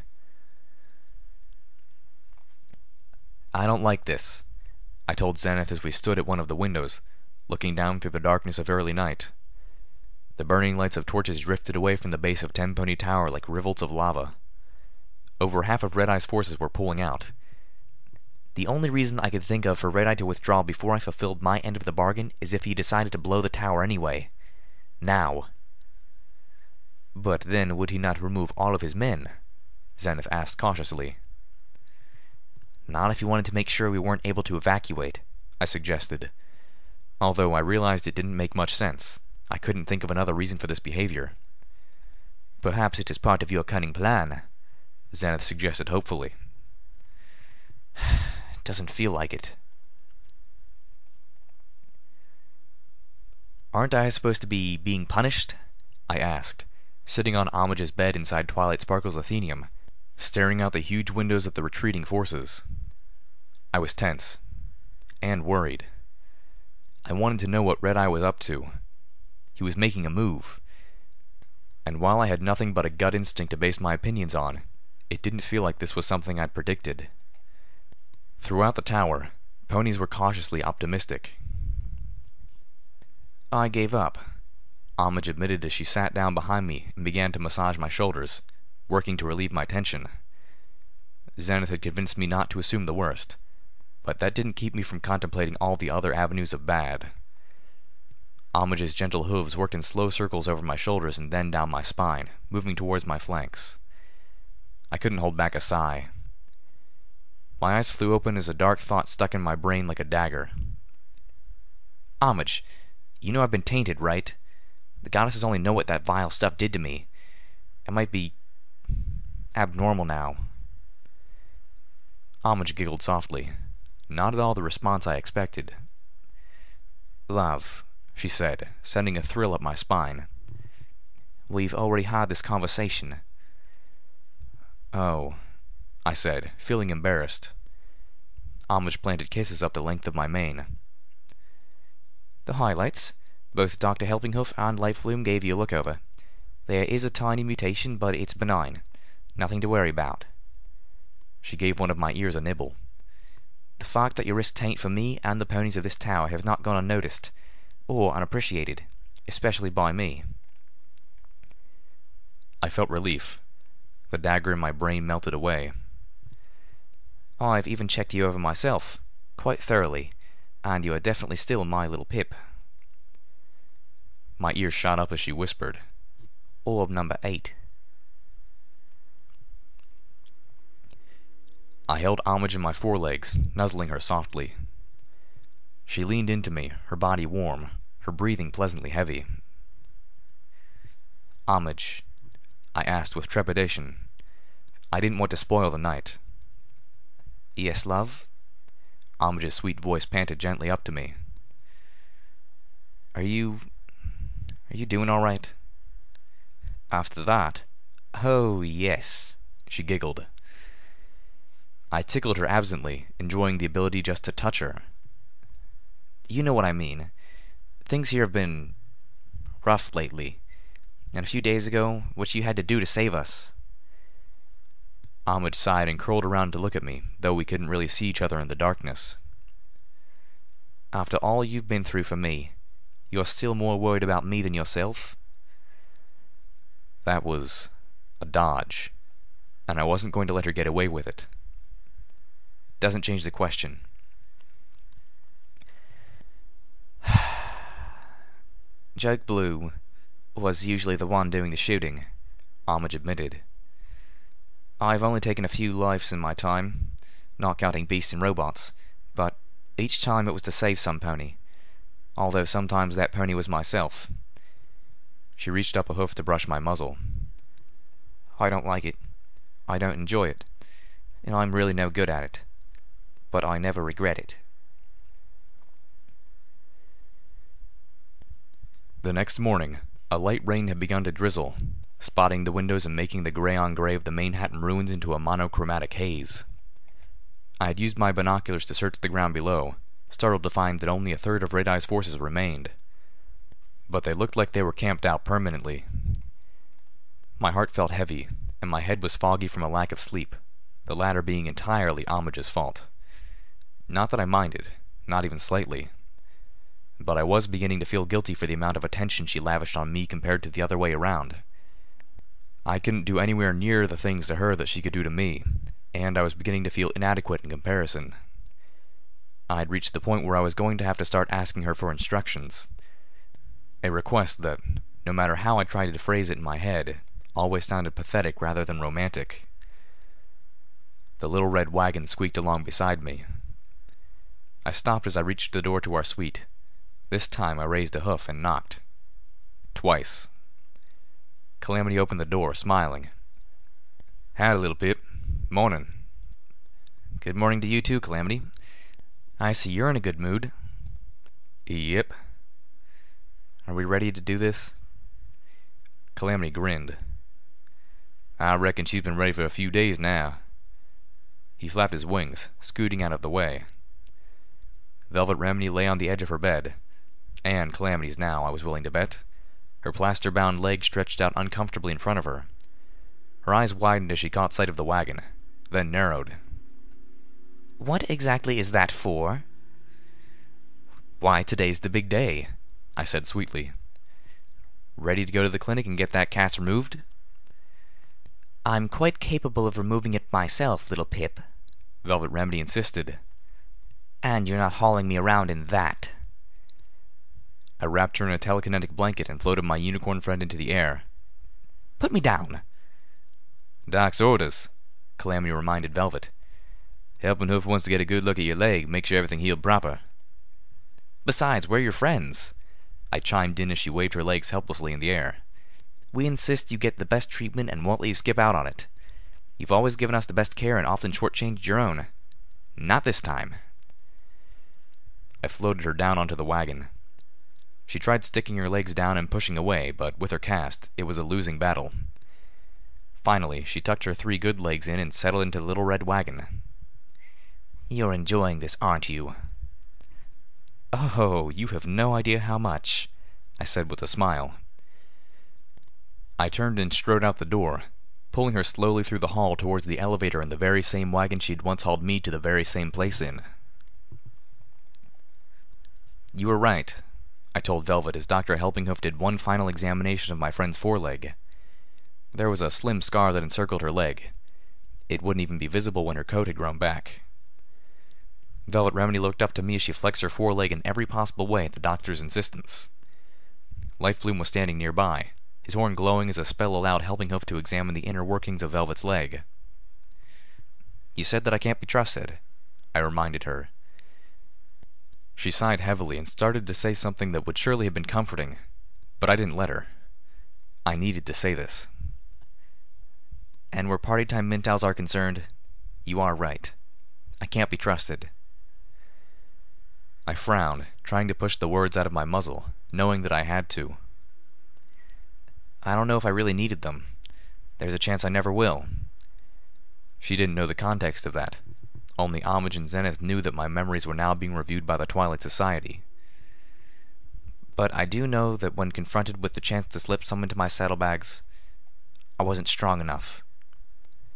A: "I don't like this," I told Zenith as we stood at one of the windows, looking down through the darkness of early night. The burning lights of torches drifted away from the base of Tenpony Tower like rivulets of lava. Over half of Red Eye's forces were pulling out.
B: The only reason I could think of for Red Eye to withdraw before I fulfilled my end of the bargain is if he decided to blow the tower anyway. Now.
A: "But then would he not remove all of his men?" Zenith asked cautiously.
B: "Not if he wanted to make sure we weren't able to evacuate,"
A: I suggested, although I realized it didn't make much sense. I couldn't think of another reason for this behavior.
B: "Perhaps it is part of your cunning plan,"
A: Zenith suggested hopefully.
B: "Doesn't feel like it."
A: "Aren't I supposed to be being punished?" I asked, sitting on Homage's bed inside Twilight Sparkle's Athenium, staring out the huge windows at the retreating forces. I was tense, and worried. I wanted to know what Red Eye was up to. He was making a move. And while I had nothing but a gut instinct to base my opinions on, it didn't feel like this was something I'd predicted. Throughout the tower, ponies were cautiously optimistic.
B: "I gave up,"
A: Homage admitted as she sat down behind me and began to massage my shoulders, working to relieve my tension. Zenith had convinced me not to assume the worst, but that didn't keep me from contemplating all the other avenues of bad. Homage's gentle hooves worked in slow circles over my shoulders and then down my spine, moving towards my flanks. I couldn't hold back a sigh. My eyes flew open as a dark thought stuck in my brain like a dagger.
B: "Homage, you know I've been tainted, right? The goddesses only know what that vile stuff did to me. I might be abnormal now."
A: Homage giggled softly, not at all the response I expected.
B: "Love," she said, sending a thrill up my spine. "We've already had this conversation."
A: "Oh," I said, feeling embarrassed. Homage planted kisses up the length of my mane.
B: "The highlights. Both Dr. Helpinghoof and Lifebloom gave you a look over. There is a tiny mutation, but it's benign. Nothing to worry about."
A: She gave one of my ears a nibble.
B: "The fact that you risked taint for me and the ponies of this tower has not gone unnoticed, or unappreciated, especially by me."
A: I felt relief. The dagger in my brain melted away.
B: "I've even checked you over myself, quite thoroughly, and you are definitely still my little Pip."
A: My ears shot up as she whispered,
B: "Orb number 8.
A: I held Homage in my forelegs, nuzzling her softly. She leaned into me, her body warm, her breathing pleasantly heavy. "Homage," I asked with trepidation. I didn't want to spoil the night.
B: "Yes, love?"
A: Homage's sweet voice panted gently up to me.
B: Are you doing all right?" "After that? Oh, yes," she giggled.
A: I tickled her absently, enjoying the ability just to touch her.
B: "You know what I mean. Things here have been rough lately. And a few days ago, what you had to do to save us."
A: Homage sighed and curled around to look at me, though we couldn't really see each other in the darkness.
B: After all you've been through for me, you're still more worried about me than yourself?
A: That was a dodge, and I wasn't going to let her get away with it.
B: Doesn't change the question. Joke Blue was usually the one doing the shooting, Armitage admitted. I've only taken a few lives in my time, not counting beasts and robots, but each time it was to save some pony, although sometimes that pony was myself.
A: She reached up a hoof to brush my muzzle.
B: I don't like it. I don't enjoy it, and I'm really no good at it. But I never regret it.
A: The next morning, a light rain had begun to drizzle, spotting the windows and making the gray-on-gray of the Manhattan ruins into a monochromatic haze. I had used my binoculars to search the ground below, startled to find that only a third of Red Eye's forces remained. But they looked like they were camped out permanently. My heart felt heavy, and my head was foggy from a lack of sleep, the latter being entirely Armige's fault. Not that I minded, not even slightly. But I was beginning to feel guilty for the amount of attention she lavished on me compared to the other way around. I couldn't do anywhere near the things to her that she could do to me, and I was beginning to feel inadequate in comparison. I had reached the point where I was going to have to start asking her for instructions, a request that, no matter how I tried to phrase it in my head, always sounded pathetic rather than romantic. The little red wagon squeaked along beside me. I stopped as I reached the door to our suite. This time I raised a hoof and knocked. Twice. Calamity opened the door, smiling. "Howdy, little Pip. Morning."
B: "Good morning to you too, Calamity. I see you're in a good mood."
A: "Yep."
B: "Are we ready to do this?"
A: Calamity grinned. "I reckon she's been ready for a few days now." He flapped his wings, scooting out of the way. Velvet Remedy lay on the edge of her bed, and Calamity's now, I was willing to bet. Her plaster-bound legs stretched out uncomfortably in front of her. Her eyes widened as she caught sight of the wagon, then narrowed.
B: "What exactly is that for?"
A: "Why, today's the big day," I said sweetly. "Ready to go to the clinic and get that cast removed?"
B: "I'm quite capable of removing it myself, little Pip,"
A: Velvet Remedy insisted.
B: "And you're not hauling me around in that."
A: I wrapped her in a telekinetic blanket and floated my unicorn friend into the air.
B: "Put me down."
A: "Doc's orders," Calamity reminded Velvet. "Helping Hoof wants to get a good look at your leg, make sure everything healed proper."
B: "Besides, we're your friends,"
A: I chimed in as she waved her legs helplessly in the air.
B: "We insist you get the best treatment and won't let you skip out on it. You've always given us the best care and often shortchanged your own. Not this time."
A: I floated her down onto the wagon. She tried sticking her legs down and pushing away, but with her cast, it was a losing battle. Finally, she tucked her 3 good legs in and settled into the little red wagon.
B: "You're enjoying this, aren't you?"
A: "Oh, you have no idea how much," I said with a smile. I turned and strode out the door, pulling her slowly through the hall towards the elevator in the very same wagon she'd once hauled me to the very same place in. "You were right," I told Velvet as Dr. Helpinghoof did one final examination of my friend's foreleg. There was a slim scar that encircled her leg. It wouldn't even be visible when her coat had grown back. Velvet Remedy looked up to me as she flexed her foreleg in every possible way at the doctor's insistence. Lifebloom was standing nearby, his horn glowing as a spell allowed Helpinghoof to examine the inner workings of Velvet's leg. "You said that I can't be trusted," I reminded her. She sighed heavily and started to say something that would surely have been comforting, but I didn't let her. I needed to say this. "And where Party Time Mintow's are concerned, you are right. I can't be trusted." I frowned, trying to push the words out of my muzzle, knowing that I had to. "I don't know if I really needed them. There's a chance I never will." She didn't know the context of that. Only Homage and Zenith knew that my memories were now being reviewed by the Twilight Society. "But I do know that when confronted with the chance to slip some into my saddlebags, I wasn't strong enough."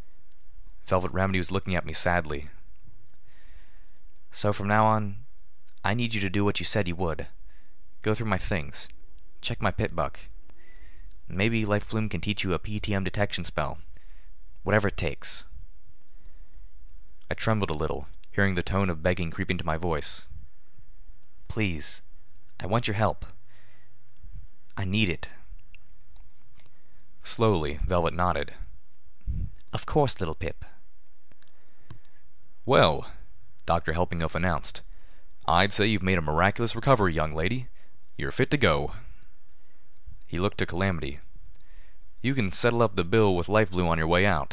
A: Velvet Remedy was looking at me sadly. "So from now on,
C: I need you to do what you said you would. Go through my things. Check my pit buck. Maybe Life Bloom can teach you a PTM detection spell. Whatever it takes. I trembled a little, hearing the tone of begging creep into my voice. Please, I want your help. I need it. Slowly, Velvet nodded. Of course, little Pip. Well, Dr. Helpinghoff announced, I'd say you've made a miraculous recovery, young lady. You're fit to go. He looked to Calamity. You can settle up the bill with Life Bloom on your way out.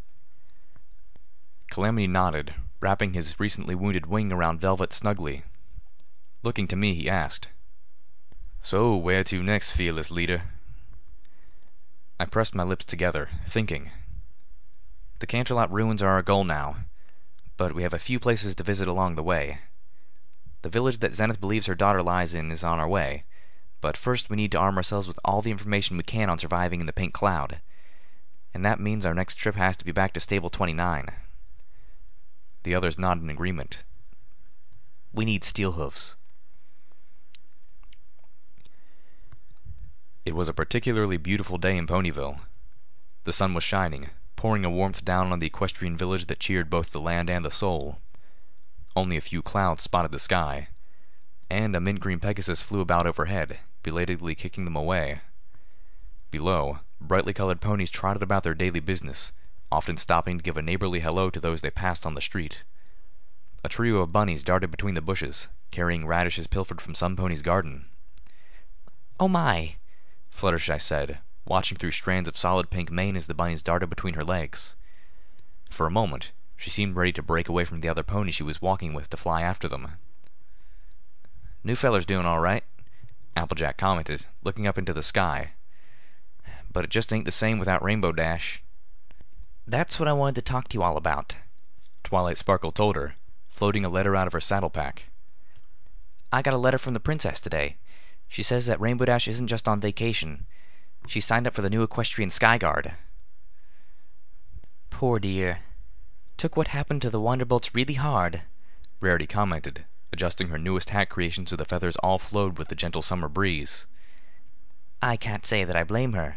C: Calamity nodded, wrapping his recently wounded wing around Velvet snugly. Looking to me, he asked, So, where to next, fearless leader? I pressed my lips together, thinking. The Canterlot ruins are our goal now, but we have a few places to visit along the way. The village that Zenith believes her daughter lies in is on our way, but first we need to arm ourselves with all the information we can on surviving in the Pink Cloud, and that means our next trip has to be back to Stable 29. The others nodded in agreement. We need steel hooves. It was a particularly beautiful day in Ponyville. The sun was shining, pouring a warmth down on the equestrian village that cheered both the land and the soul. Only a few clouds spotted the sky, and a mint-green Pegasus flew about overhead, belatedly kicking them away. Below, brightly colored ponies trotted about their daily business, often stopping to give a neighborly hello to those they passed on the street. A trio of bunnies darted between the bushes, carrying radishes pilfered from some pony's garden. "Oh my!" Fluttershy said, watching through strands of solid pink mane as the bunnies darted between her legs. For a moment, she seemed ready to break away from the other pony she was walking with to fly after them. "New feller's doing all right," Applejack commented, looking up into the sky. "But it just ain't the same without Rainbow Dash." "That's what I wanted to talk to you all about," Twilight Sparkle told her, floating a letter out of her saddle pack. "I got a letter from the princess today. She says that Rainbow Dash isn't just on vacation. She signed up for the new Equestrian Sky Guard." "Poor dear. Took what happened to the Wonderbolts really hard," Rarity commented, adjusting her newest hat creation so the feathers all flowed with the gentle summer breeze. "I can't say that I blame her."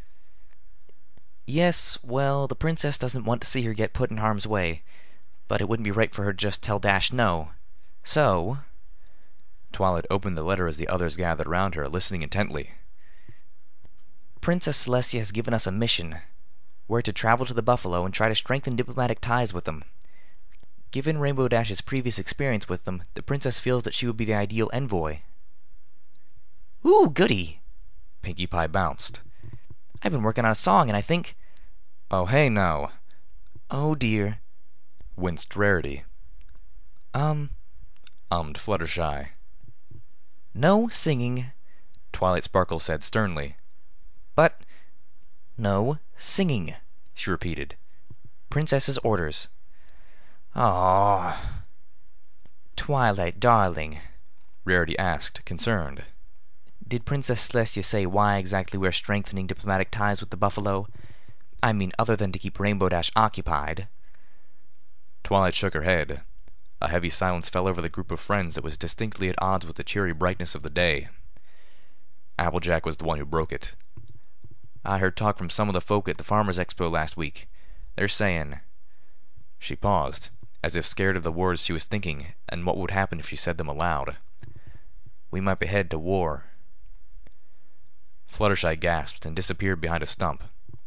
C: "Yes, well, the princess doesn't want to see her get put in harm's way, but it wouldn't be right for her to just tell Dash no. So—" Twilight opened the letter as the others gathered around her, listening intently. "Princess Celestia has given us a mission. We're to travel to the Buffalo and try to strengthen diplomatic ties with them. Given Rainbow Dash's previous experience with them, the princess feels that she would be the ideal envoy." "Ooh, goody!" Pinkie Pie bounced. "I've been working on a song, and I think—" "Oh, hey, no."
B: "Oh, dear,"
C: winced Rarity. Ummed Fluttershy.
B: "No singing,"
C: Twilight Sparkle said sternly.
B: "But no singing,"
C: she repeated.
B: "Princess's orders." "Aww." "Twilight, darling,"
C: Rarity asked, concerned.
B: "Did Princess Celestia say why exactly we're strengthening diplomatic ties with the Buffalo? I mean, other than to keep Rainbow Dash occupied."
C: Twilight shook her head. A heavy silence fell over the group of friends that was distinctly at odds with the cheery brightness of the day. Applejack was the one who broke it. "I heard talk from some of the folk at the Farmers' Expo last week. They're saying—" She paused, as if scared of the words she was thinking and what would happen if she said them aloud. "We might be headed to war." Fluttershy gasped and disappeared behind a stump.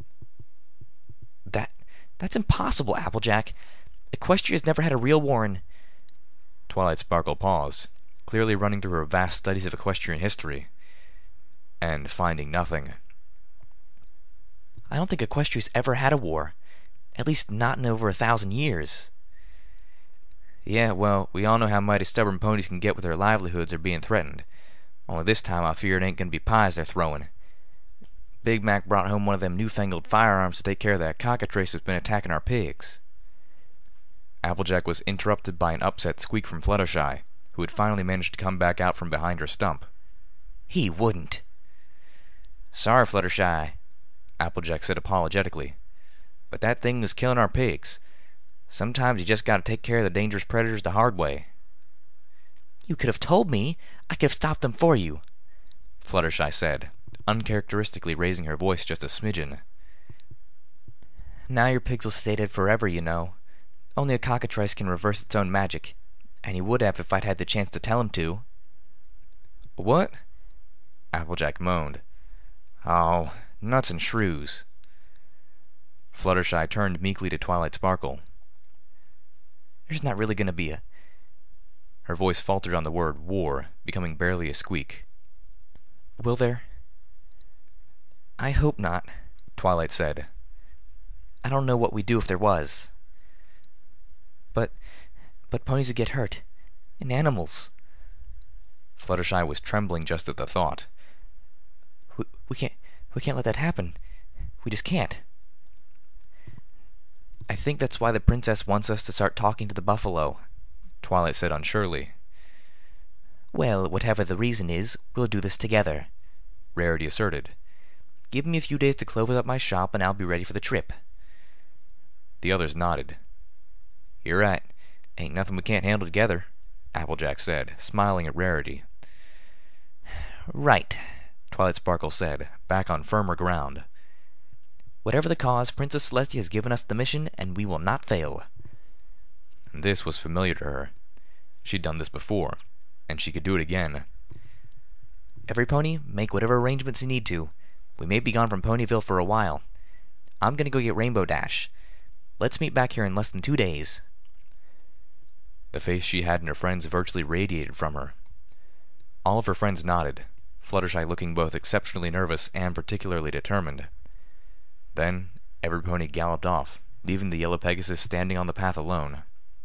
B: That's impossible, Applejack. Equestria's never had a real war in—"
C: Twilight Sparkle paused, clearly running through her vast studies of equestrian history, and finding nothing.
B: "I don't think Equestria's ever had a war. At least not in over 1,000 years.
C: "Yeah, well, we all know how mighty stubborn ponies can get with their livelihoods are being threatened. Only this time I fear it ain't gonna be pies they're throwing. Big Mac brought home one of them newfangled firearms to take care of that cockatrice that's been attacking our pigs." Applejack was interrupted by an upset squeak from Fluttershy, who had finally managed to come back out from behind her stump.
B: "He wouldn't."
C: "Sorry, Fluttershy," Applejack said apologetically, "but that thing was killing our pigs. Sometimes you just gotta take care of the dangerous predators the hard way."
B: You could have told me. I could have stopped them for you,
C: Fluttershy said, uncharacteristically raising her voice just a smidgen.
B: Now your pigs will stay dead forever, you know. Only a cockatrice can reverse its own magic, and he would have if I'd had the chance to tell him to.
C: What? Applejack moaned. Oh, nuts and shrews. Fluttershy turned meekly to Twilight Sparkle.
B: There's not really going to be a...
C: Her voice faltered on the word war, becoming barely a squeak.
B: Will there? I hope not,
C: Twilight said.
B: I don't know what we'd do if there was. But ponies would get hurt. And animals.
C: Fluttershy was trembling just at the thought.
B: We can't let that happen. We just can't. I think that's why the princess wants us to start talking to the buffalo,
C: Twilight said unsurely.
B: Well, whatever the reason is, we'll do this together,
C: Rarity asserted.
B: Give me a few days to close up my shop and I'll be ready for the trip.
C: The others nodded. You're right. Ain't nothing we can't handle together, Applejack said, smiling at Rarity.
B: Right,
C: Twilight Sparkle said, back on firmer ground.
B: Whatever the cause, Princess Celestia has given us the mission, and we will not fail.
C: This was familiar to her. She'd done this before, and she could do it again.
B: Every pony, make whatever arrangements you need to. We may be gone from Ponyville for a while. I'm going to go get Rainbow Dash. Let's meet back here in less than 2 days.
C: The face she had in her friends virtually radiated from her. All of her friends nodded, Fluttershy looking both exceptionally nervous and particularly determined. Then every pony galloped off, leaving the yellow Pegasus standing on the path alone.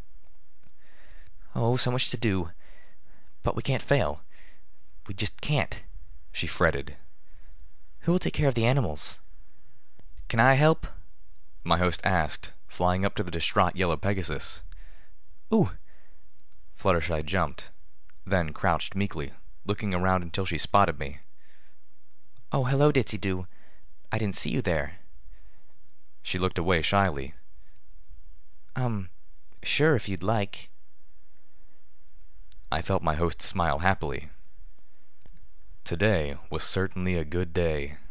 B: Oh, so much to do. But we can't fail. We just can't,
C: she fretted.
B: Who will take care of the animals? Can I help?
C: My host asked, flying up to the distraught yellow Pegasus.
B: Ooh!
C: Fluttershy jumped, then crouched meekly, looking around until she spotted me.
B: Oh, hello, Ditsy-Doo. I didn't see you there.
C: She looked away shyly.
B: Sure, if you'd like.
C: I felt my host smile happily. Today was certainly a good day.